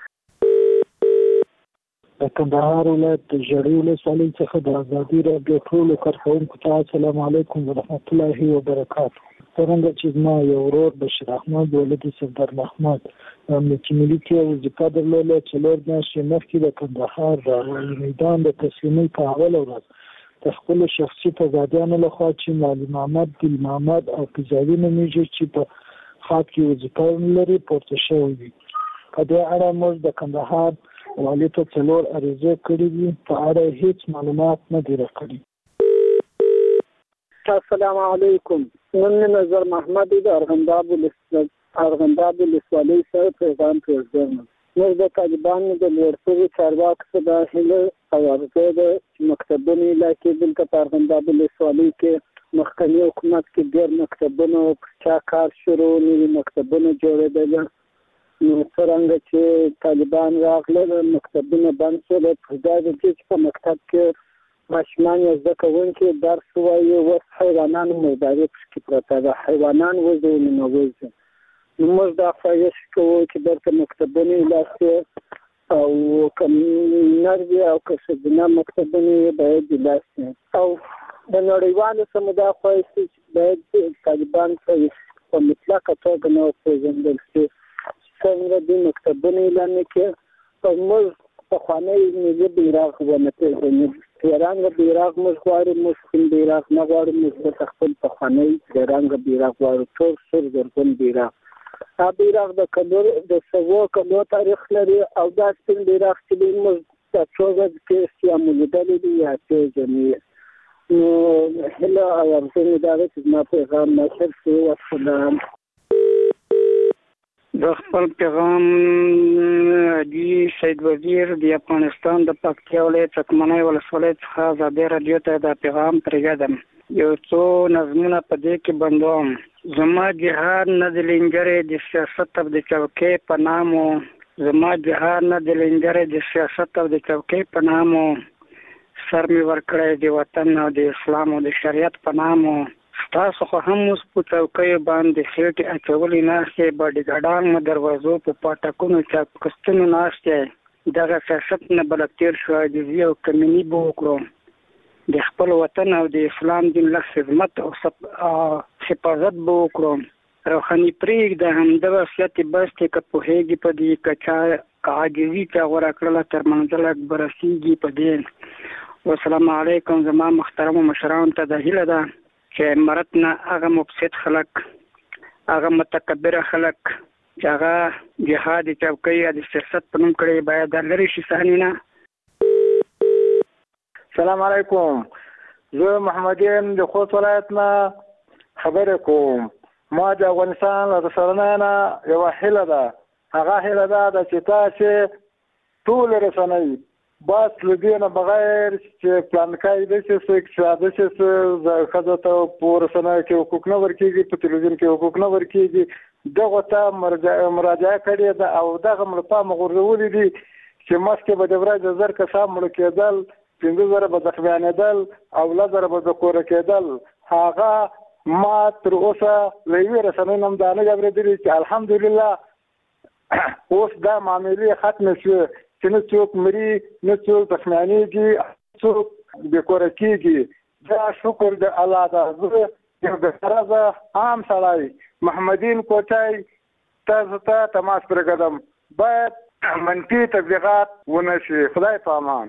د کندهار ولایت د ژړۍ ولسوالۍ څخه د ازادي راډیو ټولو کارکوونکو ته السلام علیکم ورحمت الله وبرکاتو. څرنګه چې زما یو ورور بشیر احمد ولدي سردار محمد امنیتي ملي کې وظیفه درلوده، څلور میاشتې مخکې د کندهار میدان د تسلیمۍ په اوله ورځ د خپلو شخصي تضادیانو لخوا چې معلم محمد ګل محمد او فضاوي نومیږي چې په خاک کې وظیفه لري پورته شوی وي. په دې اړه موږ د کندهار والي ته څلور عریضې کړي دي، په اړه هیڅ معلومات نه دي راکړي. السلام علیکم. من نظر محمد د ارغنداب ولسوالۍ ارغنداب ولسوالۍ سره پیغام پرېږدم. موږ د طالبانو د لوړپوړو چارواکو څخه دا هیله او ارزو ده چې مکتبونه علاقې دلته په ارغنداب ولسوالۍ کې مخکني حکومت کې ډېر مکتبونه چا کار شروع نوي مکتبونه جوړېدل، نو څرنګه چې طالبان راغله مکتبونه بند شول. په دا د دې چې په مکتب کې ماشومان یا زده کوونکي درس وایي، اوس حیوانانو مرداري پکې پرته ده، حیوانان وځي نو وځي. نو موږ دا خواهش کوو چې دلته مکتبونه علاقې او که نر وي او که ښځینه مکتبونه یې باید علاقې او د نړیوالو سره مو دا خواهش دی چې باید طالبان په مطلقه توګه نه وپېژندل شي څنګه دوی مکتبونه اعلان کړي او موږ پخوانی ملي بیرغ ونه پېژنو. تیرانګه بیرغ موږ غواړو، موږ سپین بیرغ نه غواړو، موږ دلته خپل پخوانی تیرانګه بیرغ غواړو، تور سور زرغون بیرغ. دا بیرغ د کلور د سوو کلو تاریخ لري او دا سپین بیرغ چې دی موږ د څو ورځې کې یا مو لیدلی دي یا پېژنو. نو هیله او ارزو مې دا ده چې زما پیغام نشر شي. والسلام. د خپل پیغام دی سید وزیر د افغانستان د پکتیا ولایت چکمنۍ ولسوالۍ څخه ازادي راډیو ته دا پیغام پرېږدم. یو څو نظمونه په دې کې بندوم. زما جهاد نه د لنګرې د سیاست او د چوکۍ په نامو، زما جهاد نه د لنګرې د سیاست او د چوکۍ په نامو، سر مې ورکړی د وطن او د اسلام او د شریعت په نامو. ستاسو خو هم اوس په چوکیو باندې خېټې اچولې ناستې، باډیګارډان مو دروازو په پاټکونو چاپکستونو ناستې. دغه سیاست نه به تېر شو، عاجزي او کمیني به وکړو. د خپل وطن او د اسلام دین له خدمت او حفاظت به وکړو. روحاني پرېږده همدغه وصیت بس دی که پوهېږي په دې که چا عاجزي چا غوره کړله تر منزل اکبر رسېږي په دې. والسلام علیکم. زما محترمو مشرانو ته دا هیله ده چې مرد نه هغه مفسد خلک، هغه متکبره خلک چې هغه جهاد چوکۍ یا د سیاست په نوم کړی باید لرې شي صحنې نه. سلام علیکم. زه محمد یم د خوست ولایت نه خبرې کوم. ما د افغانستان له رسنیو نه یوه هیله ده، هغه هیله دا ده چې تاسې ټول رسنۍ بس له دې نه بغیر چې پلانکای داسې څه اقتصاد داسې څه ښځو ته په رسنیو کې حقوق نه ورکېږي، په تلویزیون کې حقوق نه ورکېږي، دغو ته مراجعه کړې ده او دغه مو له پامه غورځولي دي چې مخکې به د ورځې زر کسان مړه کېدل، پنځه زره به زخمیانېدل او لس زره به بېکوره کېدل. هغه ما تر اوسه له یوې رسنۍ نه هم دا نه دي اورېدلي چې الحمدلله اوس دا معاملې ختمې شوې چې نه څوک مري، نه څوک زخمیانېږي، څوک بېکوره کېږي. دا شکر د الله ده. زه یو بېغرضه عام سړی محمدین کوټی تاسو ته تماس پرېږدم، باید منفي تبلیغات ونه شي. خدای په امان.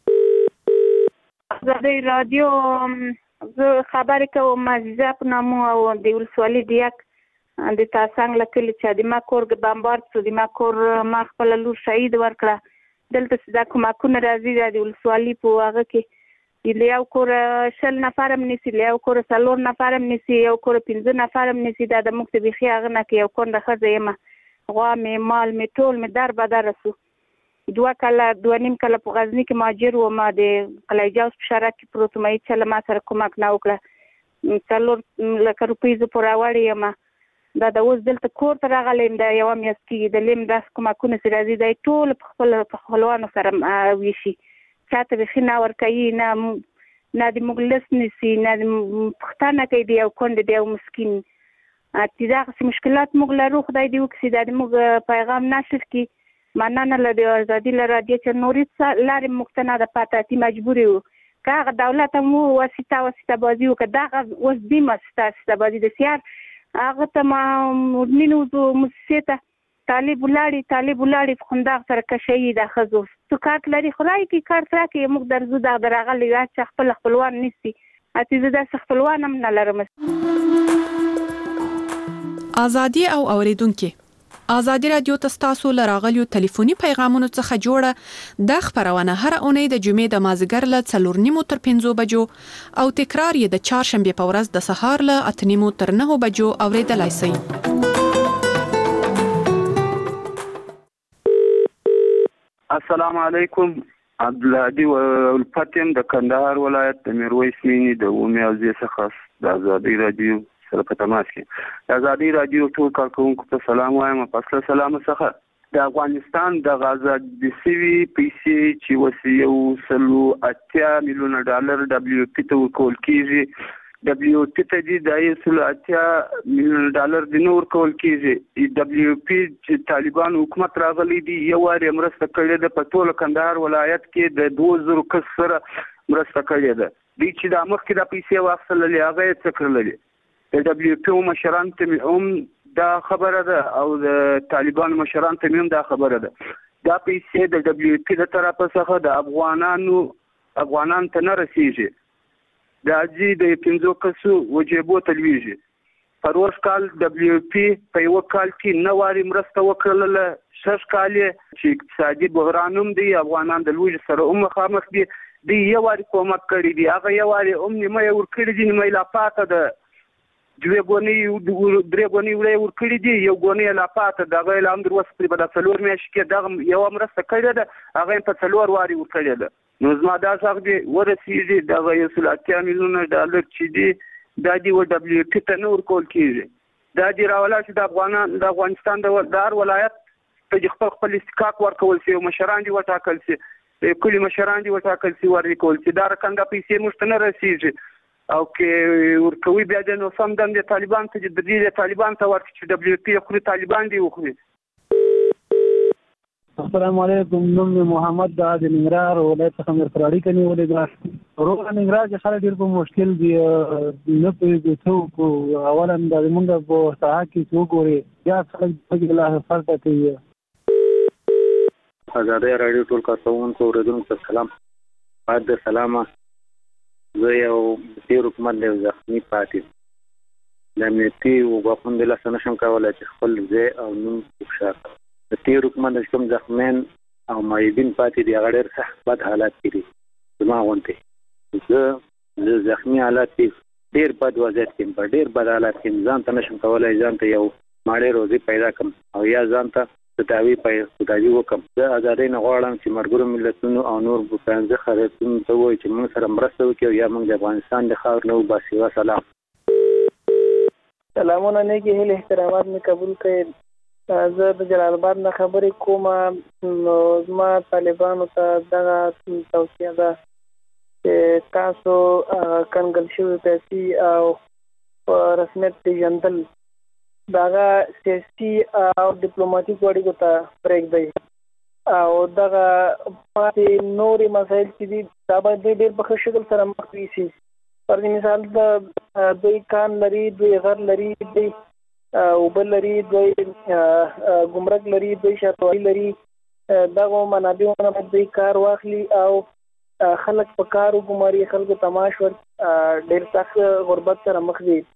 ازادي رادیو زه خبرې کوم عزیزه په نامو او د ولسوالۍ د یک د تاسنګ له کلي چې د ما کور بمبارد شو، د ما کور ما خپله لور شهید ورکړه. دلته چې دا کومکونه راځي دا د ولسوالۍ په هغه کې له یو کوره شل نفر هم نیسي، له یو کوره څلور نفر هم نیسي، یو کوره پنځه نفر هم نیسي. دا د موږ ته بیخي هغه نه کې یو کونډه ښځه یم، غوا مې مال مې ټول مې در بدره سو. دوه کاله دوه نیم کاله په غزني کې مهاجر وم، د قلعه جوز په شهرک کې پروت وم، هېچا له ما سره کومک نه وکړه. څلور لکه روپۍ زه پرې راوړې یم. دا د اوس دلته کور ته راغلی یم، دا یوه میاشت کېږي. د لیم داسې کومکونه چې راځي دا یې ټول په خپل په خپلوانو سره ویشي، چا ته بیخي نه ورکوي، نه نه د موږ لس نیسي، نه د پوښتنه کوي د یو کونډې د یو مسکین. چې دغسې مشکلات موږ لرو، خدای دې وکړي دا د موږ پیغام نشر کړي. مننه له د ازادي له راډیو چې نورې لارې موږ ته نه ده پاته، اتي مجبور یو که هغه دولت هم واسطه واسطه بازي وکړه. دغه اوس بې واسطه واسطه بازي د سیار هغه ته مدنینو موسسې ته طالب ولاړې طالب ولاړې په همدغه سره کشوي دا ښځو. څو کارت لري خدای کې کارت راکړي، موږ درځو دغه د راغلی چې خپل خپلوان نیسي. اتې زه داسې خپلوان هم نه لرم. ازادي او اوریدونکي ازادي رادیو تاسو لراغلیو ټلیفوني پیغامونو څخه جوړه د خبرونه هر اونۍ د جمعې د مازیګر له څلور نیمو تر پنځو بجو او تکرار یې د چهارشنبه په ورځ د سهار له اته نیمو تر نهو بجو اوریدلای شئ. السلام علیکم. عبدالهادي ولفتم د کندهار ولایت د میرویس مینی د اومي اوزې څخه د ازادي رادیو سره په تماس کې. د ازادي رادیو ټول کارکونکو ته سلام وایم. په سلام څخه د افغانستان د غزا د سوي پیسې چې وسیو سلو اتیا میلیون ډالر دبليو پی ته ورکول کیږي. دبليو پی ته دي د سلو اتیا میلیون ډالر د نور کول کیږي. دبليو پی چې طالبان حکومت راغلي دي یو واری مرسته کړې ده په ټول کندهار ولایت کې د دوه زره کس سره مرسته کړې ده. دي چې د مخ کې د پیسې واخللې هغه یې څکرلې. د دبليو پی مشران ته هم دا خبره ده او د طالبان مشران ته هم دا خبره ده. دا پیسې د دبليو پی د طرفه څخه د افغانانو افغانان ته نه رسیږي. د اجي د پنځو کسو وجيبو تلويږي. پروس کال دبليو پی په یو کال کې نواري مرسته وکړله. شش کال چې اقتصادي بحرانوم دی افغانان د لوی سره هم مخامخ دي. دی یو واری کومک کړی دی هغه یو واری هم نیمه ور کړی دي نیمه لا پاته ده. دوی غونی درې غونی وړي ور کړی دي یو غونی لا پاته دغه اعلان در وس په د څلور میاشتې کې دغه یو مرسته کړی ده هغه په څلور واری ور کړی ده. نو زما دا څنګه دی ورسیږي دغه یو سل اتیا میلیون ډالر چې دی دا دی و دبليو پی ته نور کول کیږي. دا دی راولا چې د افغانان د افغانستان د دار ولایت په خپل خپل استحقاق ورکول شي او مشران دي وټاکل شي. کلی مشران دي وټاکل شي ورې کول چې دا رقم د پیسې مشتنه رسیږي او کې ورکوي بیا د نو سم د طالبان ته د دې طالبان ته ورکړي چې دبليو پی خو طالبان دی خو. السلام علیکم. نوم محمد د عادل ننګرهار ولایت څخه مر فراری کني ولې دا روغ ننګرهار چې خلک ډیر په مشکل دي نه پېږي څوک اولا د موږ په ساحه کې څوک وري یا خلک په لا فرق کوي. ازادي رادیو ټول کارکونکو اوریدونکو ته سلام. بعد سلامه زه یو تیر حکومت له ځخمي پاتې د امنیتي وګړو د لاسه نشم کولای چې خپل ځای او نوم وښاک. د تیر حکومت د کوم ځخمین او مایدین پاتې دی هغه ډېر سخت بد حالات کې دي. زما غونډې زه د ځخمي حالات کې ډېر بد وضعیت کې په ډېر بد حالات کې ځان ته نشم کولای ځان ته یو ماړې روزي پیدا کړم او یا ځان ته تداوی پای خدایي وکم. زه ازادۍ نه غواړم چې مرګرو ملتونو او نور بوتانځه خریدونکو ته وایي چې موږ سره مرسته وکړي یا موږ د افغانستان د خاور نه وباسي. وسلام. سلامونه نیکی هیله احترامات می قبول کړئ. زه د جلال آباد نه خبرې کوم. نو زما طالبانو ته دغه توصیه ده چې تاسو کنګل شوي پیسې او په رسمیت پیژندل دغه سیاسي او ډیپلوماټیک اړیکو ته پرېږدئ او دغه پاتې نورې مسایل چې دي دا باید ډېر په ښه شکل سره مخ یوسي. پر مثال د دوی کان لري دوی غر لري دوی اوبه لري دوی ګمرک لري دوی شاتوالي لري. دغه منابعونه باید دوی کار واخلي او خلک په کار وګماري خلکو تماش ور ډېر سخت غربت سره مخ دي.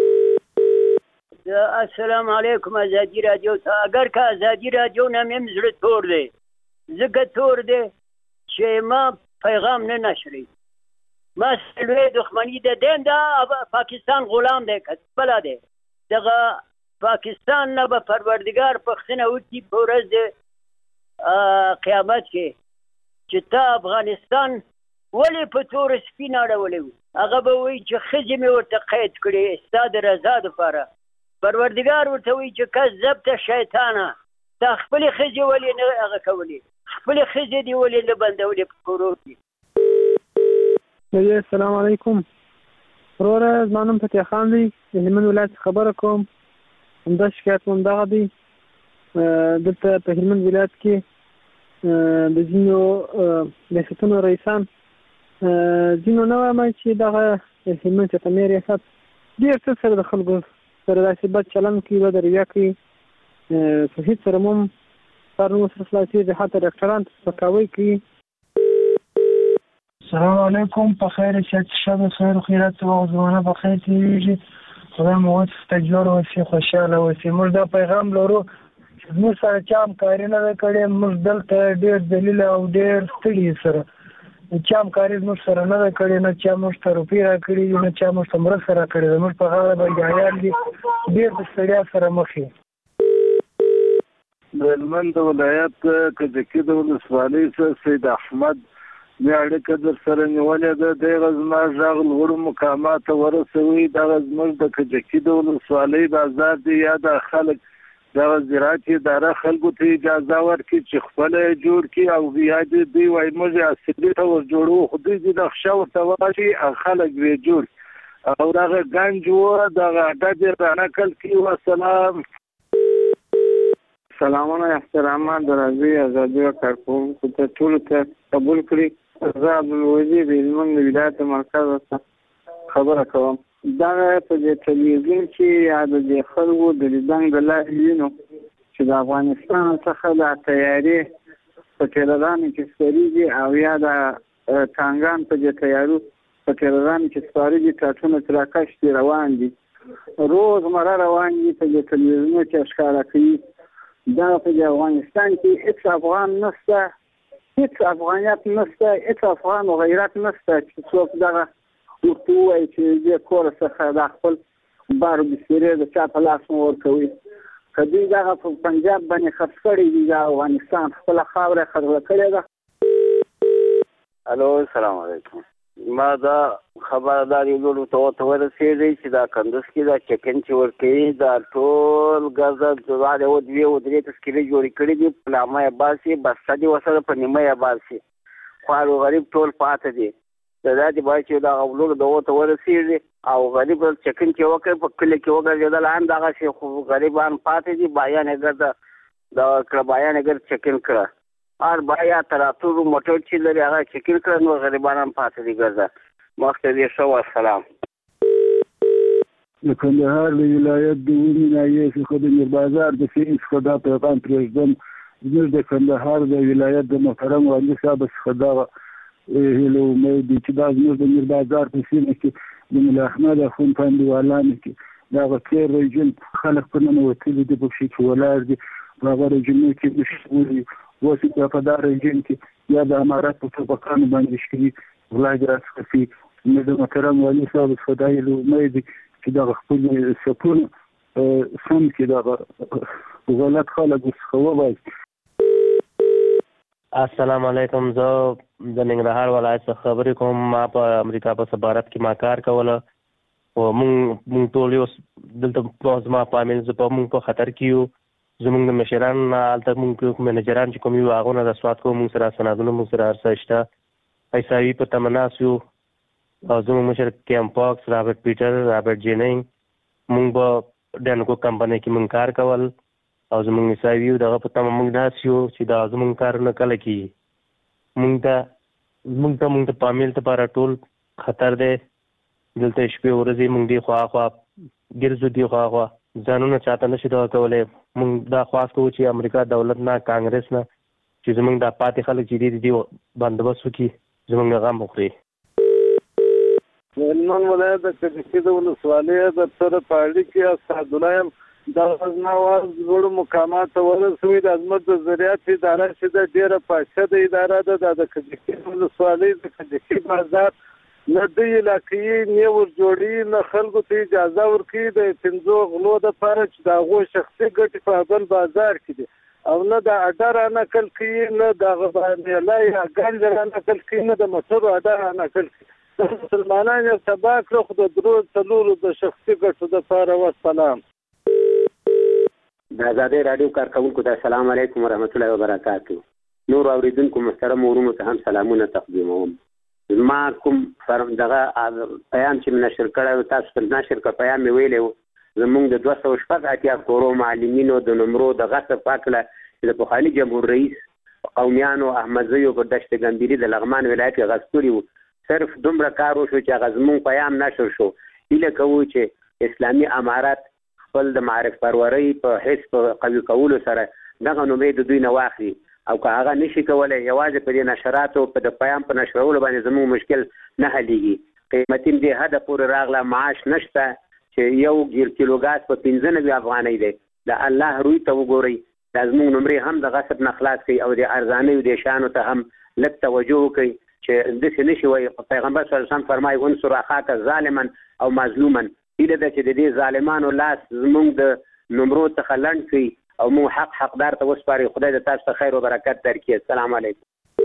السلام علیکم. ازادي رادیو ته اگر که ازادي رادیو نامیم زړه تور دی زګه تور دی چې ما پیغام نه نشري ما سلوی دښمنی د دین دا پاکستان غلام دی کتبلا دی دغه پاکستان نه به پروردگار پښتنه وتی پورز دی قیامت کې چې تا افغانستان ولی په تور سپین اړولې هغه به وایي چې ښځې مې ورته قید کړې ستا د رضا دپاره. پروردگار ورته وایي چې کذبت شیطانه تا خپلې ښځې ولې نه هغه کولې خپلې ښځې دې ولې نه بندولې په کورو کې. السلام علیکم. وروره زما نوم فتح خان دی د هلمند ولایت خبره کوم. همدا شکایت مو همدغه دی دلته په هلمند ولایت کې د ځینو ریاستونو رئیسان ځینو نه وایم چې دغه هلمند چتمې ریاست ډېر څه سره د خلکو سره داسې بد چلند کوي بد رویه کوي په هېڅ سره مو هم کار نه ورسره خلاصېږي. حتی ډاکټران ته سپکاوی کوي. السلام علیکم. په خیر شب شب خیر و خیرات و زمانه په خیر تیریږي. خدای مو وس ته جوړ اوسئ خوشاله اوسئ. موږ دا پیغام لرو موږ سره چا همکاري نه ده کړې. موږ دلته ډېر ذلیل او ډېر ستړي سره چا همکاري زموږ سره نه ده کړې، نه چا موږ ته روپۍ راکړي دي، نه چا موږ ته مرسته راکړې ده. موږ په غاړه باندې عیال دي، ډېر د ستړیا سره مخ یو. د هلمند ولایت کجکي د ولسوالۍ څخه سید احمد مې اړیکه در سره نیولې ده. دغه زما غږ لوړو مقاماتو ورسوي. دغه زموږ د کجکي د ولسوالۍ بازار دی یا د خلک دغه زراعت اداره خلکو ته اجازه ورکړي چې خپل جوړ کړي او بیا دې دوی وایي موږ اصلي ته ور جوړو، خو دوی د نقشه ورته وایي او خلک یې جوړ او دغه ګنج و دغه اډه دې رانقل کړي. وسلام. سلامونه احترامات د راځي ازادي او کارکوونکو ته ټولو ته قبول کړي. زه عبدالوزیر د هلمند ولایت مرکز څخه خبره کوم. دا په دې تلویزیون کې یا د دې خلکو د لیدنګ د لارې وینو چې د افغانستان څخه د تیاري په ټیلرانو کې سپریږي او یا د ټانګان په دې تیارو په ټیلرانو کې سپارېږي، ټاټونه تر آکاش دي روان دي، روزمره روان دي. په دې تلویزیونو کې ښکاره کوي دا په افغانستان کې هیڅ افغان نشته، هیڅ افغانیت نشته، هیڅ افغان او غیرت نشته چې څوک دغه ورته وایي چې دې کور څخه د خپل بار بسیرې د چا په لاس مو ورکوي. که دوی دغه په پنجاب باندې خرڅ کړي دي، د افغانستان خپله خاوره یې خرڅه کړې ده. الو السلام علیکم. ما دا خبردار یو ته ورته ورسېږي چې دا کندوز کې دا چکن چې ورکوي دا ټول ګزه دوه او دوی او درې تسکیلې جوړې کړي دي، په نامه یې باسي، بسته دي ورسره په نیمه یې باسي، خوار او غریب ټول پاته دي. دا دې باید چې دا غولو د ورته ورسېږي او غریب چکن چې وکړي په کلي کې وګرځېدل هم دغسې، خو غریبان پاتې دي. بایان یې ګرده د کړه بایان یې ګرد چکن کړه هر بایا تر اتو موټر چې لري هغه چکر کړه، نو غریبان هم پاتې دي ګرځه. مخته دې ښه والسلام. د کندهار د ولایت د ونې ناحیې څخه د میر بازار د سیند څخه دا پیغام پرېږدم. زموږ د کندهار د ولایت د محترم والي صاحب څخه دغه هیله امید دي چې دا زموږ د میر بازار په سیمه کې د ملا احمد اخوند په انډیوالانو کې دغه تېر رژیم خلک په ننوتلي دي، په پښې کې ولاړ دي، په هغه رژیمونو کې مشغول اوس په دا رژیم کې یا د امارات په ټوپکانو باندې شکري غلا دې راڅخه کوي. زموږ د محترم والي صاحب څخه دا هیله امید دي چې دغه خپل سپون سم کې دغه غلط خلک ورڅخه وباسي. السلام علیکم. زه د ننګرهار ولایت څخه خبرې کوم. ما په امریکا په سفارت کې ما کار کوله او مونږ مونږ ټول یو دلته زما په امین زه په مونږ په خطر کې یو. زمونږ د مشران هلته مونږ منیجران چې کوم یو هغو نه د سوات کوو، مونږ سره سندونه مونږ سره هر څه شته. ایساوي په تمه ناست یو او زمونږ مشر کیم پاکس، رابرټ پیټر، رابرټ جیننګ، مونږ به ډینکو کمپنۍ کې مونږ کار کول او زمونږ ایساوي یو دغه په تمه مونږ ناست یو چې دا زمونږ کارونه کله کېږي. مونږ ته مونږ ته مونږ ته په امیل لپاره ټول خطر دی. دلته شپې ورځې مونږ دې خوا خوا ګرځو، دې خوا خوا ځانونه چاته نشي دغه کولی. مونږ دا خواست کوو چې امریکا دولت نه، کانګرس نه، چې زمونږ دا پاتې خلک چې دي دې بندوبست وکړي، زمونږ غم وخوري. د هلمند ولایت د کجکي د ولسوالۍ د سره په اړیکې اسعدالله یم. دغه زما اواز لوړو مقاماتو ورسوي. د زموږ د زراعت اداره چې ده ډېره فاسده اداره ده. دا د کجکي ولسوالۍ د کجکي بازار نه دوی علاقې نه ور جوړي، نه خلکو ته اجازه ورکوي د پنځو غلو دپاره چې د هغو شخصي ګټې په بل بازار کې دي، او نه د اډه رانقل کوي، نه د میله یا ګنج رانقل کوي، نه د موټرو اډه رانقل کوي. مسلمانان یې تباه کړه، خو د درو څلورو د شخصي ګټو دپاره. وسلام. د ازادۍ راډیو کارکوونکو ته السلام علیکم ورحمت الله وبرکاتو. نور اوریدونکو محترم ورونو ته هم سلامونه تقدیموم. زما کوم فرم دغه پیام چې نشر کړی تاسو ته نشر کړ پیام مې ویلی و، زمونږ د دوه سوه شپږ اتیا کورو معلمینو د نمرو د غصب په هکله چې د پخواني جمهور رئیس قومیانو احمدزیو په دشت ګمبیري د لغمان ولایت کې غصب کړي وو. صرف دومره کار وشو چې هغه زمونږ پیام نشر شو. هیله کوو چې اسلامي امارات خپل د معرف پرورۍ په حس په قوي کولو سره دغه نومې د دوی نه واخلي، او که هغه نشي کولی یوازې په دې نشراتو په د پیام په نشرولو باندې زموږ مشکل نه حلیږي. قیمتي دې حده پورې راغله، معاش نشته چې یو ګیر کیلو ګاز په پنځه نوي افغانۍ دی. د الله روی ته وګورئ، د زموږ نمرې هم د غصب نه خلاص کړي او د ارزانیو د شیانو ته هم لږ توجه وکړي چې داسې نشي وایي. پیغمبر صلی الله علیه وسلم فرمایي انصر اخاک ظالما او مظلوما. هیله ده چې د دې ظالمانو لاس زموږ د نمرو څخه لنډ کړي او موږ حق حقدار ته وسپاري. خدای د تاسو ته خیر او برکت درکړي. السلام علیکم.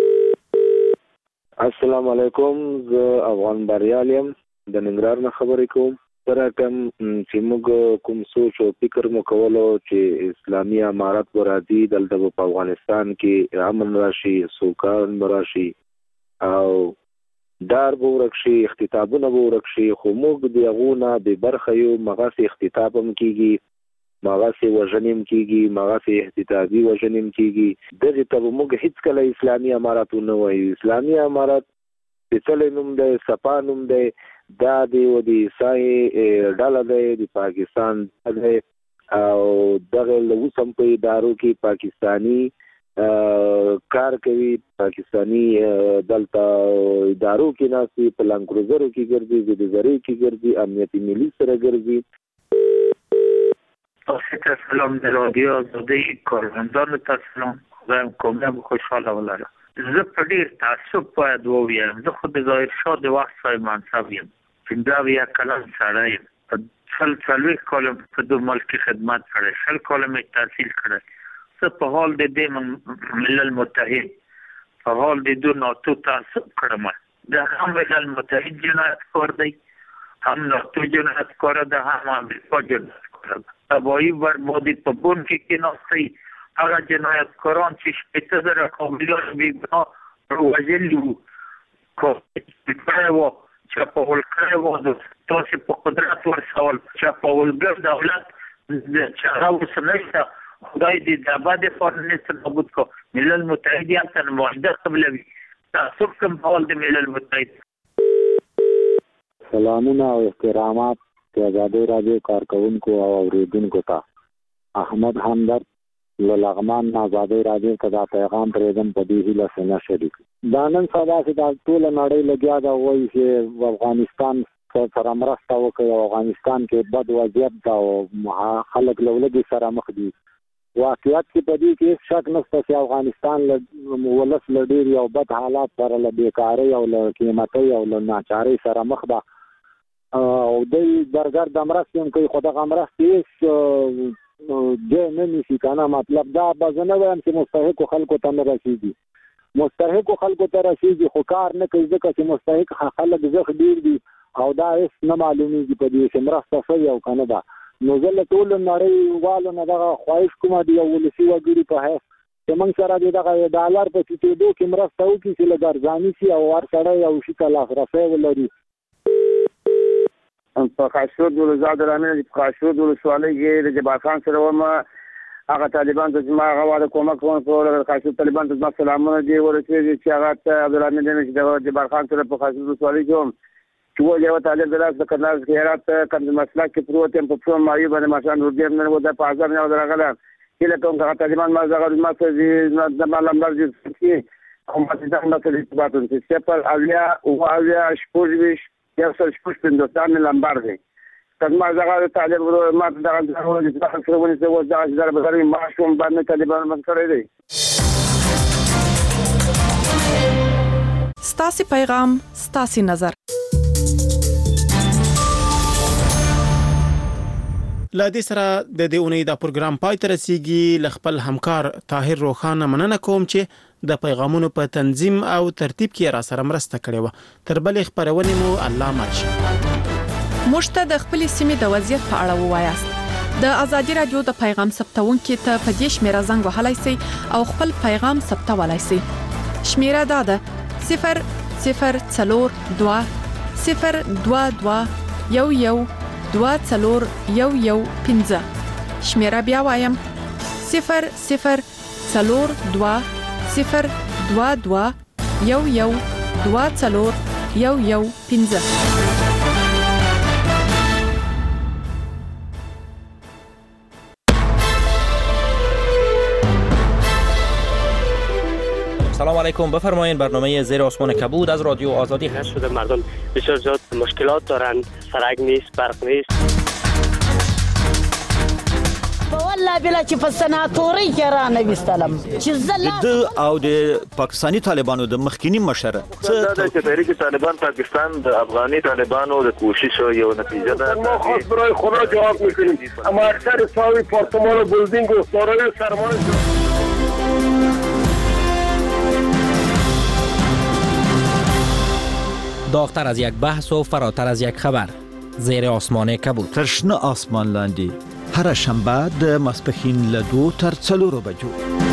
السلام علیکم. زه افغان بریال یم، د ننګرهار نه خبرې کوم. سره کوم چې موږ کوم سوچ او فکر مو کولو چې اسلامي امارت به راځي، دلته په افغانستان کې امن راشي، سوکان به راشي او دار به ورک شي، اختطافونه به ورک شي. خو موږ د هغو نه بې برخه یو. مغسې اختطاف هم کېږي، مغسې وژنې هم کېږي، مغسې اختطافي وژنې هم کېږي. دغې ته به موږ هېڅکله اسلامي امارت ونه وایو. اسلامي امارت سپېڅلی نوم دی، صفا نوم دی. دا د د عیسای ډله دی، د پاکستان دی او دغه له اوس هم په ادارو کې پاکستاني کار کوي. پاکستاني دلته ادارو کې ناستي، په لانډ کروزرو کې ګرځي، زیدګرۍ کې ګرځي، امنیتي ملي سره ګرځي. تاسو ته سلام د رادیو آزادۍ کارمندانو ته سلام. خدایم کامیاب خوشحاله ولره. زه په ډېر تعصب باید ووایم، زه خو د ظاهرشاه د وخت صاحب منصب یم، پنځه اویا کلن سړی یم، په شل څلوېښت کاله په دو ملک کې خدمت کړی، شل کاله مې تحصیل کړی. زه په حال د دې ملل متحد په حال د دو ناتو تعصب کړم. د هم ملل متحد جنایتکار دی، هم ناتو جنایتکار ده، هم امریکا جنایتکار ده. تباهي بربادي په بون کې کېناستی. هغه جنایتکاران چې شپېته زره کابلیان بېګناه وژلي وو، کړی وو، چپاول کړی وو، تاسې په قدرت ورسول. چپاولګر دولت چې هغه اوس نشته، خدای دې د ابد لپاره نسته نابود کړو. ملل متحد یې هلته معاهده قبلوي. تعصب کوم حال د ملل متحد. سلامونه او احترامات د ازادۍ راډیو کارکوونکو او اورېدونکو ته. احمد همدرد له لغمان نه ازادۍ راډیو ته دا پیغام پرېږدم په دې هیله چې نه شریک. دا نن سبا چې دا ټوله نړۍ لګیا ده وایي چې افغانستان سره مرسته وکړي او افغانستان کې بد وضعیت ده او خلک له ولږې سره مخ دي. واقعیت کې په دې کې هېڅ شک نشته چې افغانستان له ولس له ډېر یو بد حالات سره له بېکارۍ او له قیمتۍ او له ناچارۍ سره مخ ده او دوی درګرد مرستې هم کوي، خو دغه مرستې هېڅ جای نه نیسي که نه. مطلب دا به زه نه وایم چې مستحقو خلکو ته نه رسېږي، مستحقو خلکو ته رسېږي خو کار نه کوي، ځکه چې مستحق خلک زخ ډېر دي او دا هېڅ نه معلومېږي په دې چې مرسته شوې او که نه ده. نو زه له ټولو نړیوالو نه دغه خواهش کوم د یو ولسي وګړي په حیث چې موږ سره د دغه ډالر په ټیټېدو کې مرسته وکړي چې لږ ارزاني شي او هر سړی یو شي ته لاسرسی ولري. په خاشرود ولزاد رامین په خاشرود ولسوالۍ کې د جبار خان سره وم. هغه طالبان ته زما هغه واده کومک کوم په خاشرود طالبان ته زما سلامونه دی ورسېږي چې هغه ته عبدالرحمن دی چې د جبار خان سره په خاشرود ولسوالۍ کې وم چې و یو طالب د لاس د کندهار کې هرات کند مسله کې پروت یم په څو مایو باندې ماشان ورګم نه و د په ازم نه درغله کله کوم هغه طالبان ما زغه ما ته د مالم لري چې کوم څه د نو ته ارتباط چې سپر اویا او اویا شپږ یو سل شپږ پنځوستان لمبار دی. کله زغه طالب ما دغه ډول د ځخ سره ونی څه و ځای در به غوي ما شوم باندې طالبان من کړی دی. ستاسي پیغام ستاسي نظر. لا دې سره د دې اونۍ دا پروګرام پای ته رسیږي. ل خپل همکار طاهر روخانه مننه کوم چې د پیغامونو په تنظیم او ترتیب کې را سره مرسته کړې و. تر بلې خبرونه مو الله ماچ. مشته د خپل سیمې د وضعیت په اړه ووایاست. د ازادي رادیو د پیغام ثبتونکو ته په دې شمیره زنګ وهلای شئ او خپل پیغام ثبتولای شئ. شمیره دا ده صفر صفر څلور دوه صفر دوه دوه یو یو دوه څلور یو یو پنځه. شمیره بیا وایم صفر صفر څلور دوه صفر دوه دوه یو یو دوه څلور یو یو پنځه. سلام علیکم، بفرمایید. برنامه زیر آسمان کبود از رادیو آزادی هست. شده مردم بسیار زیاد مشکلات دارن، سرک نیست، برق نیست. بابا والله بلا چې په سناتوري کې را نه وستلم چې زلا د او د پاکستاني طالبانو د مخکینی مشر څه د تحریک طالبان پاکستان د افغاني طالبانو د کوشش یو نتیجه ده ما خاص برای خدا جواب میکنیم اما اکثر ساوی پارتمان بلدینگ و سارای سرمان داغتر از یک بحث و فراتر از یک خبر زیر آسمان کبود ترشنه آسمان لاندی هر شنبه د ماسپښین له دوه تر څلورو بجو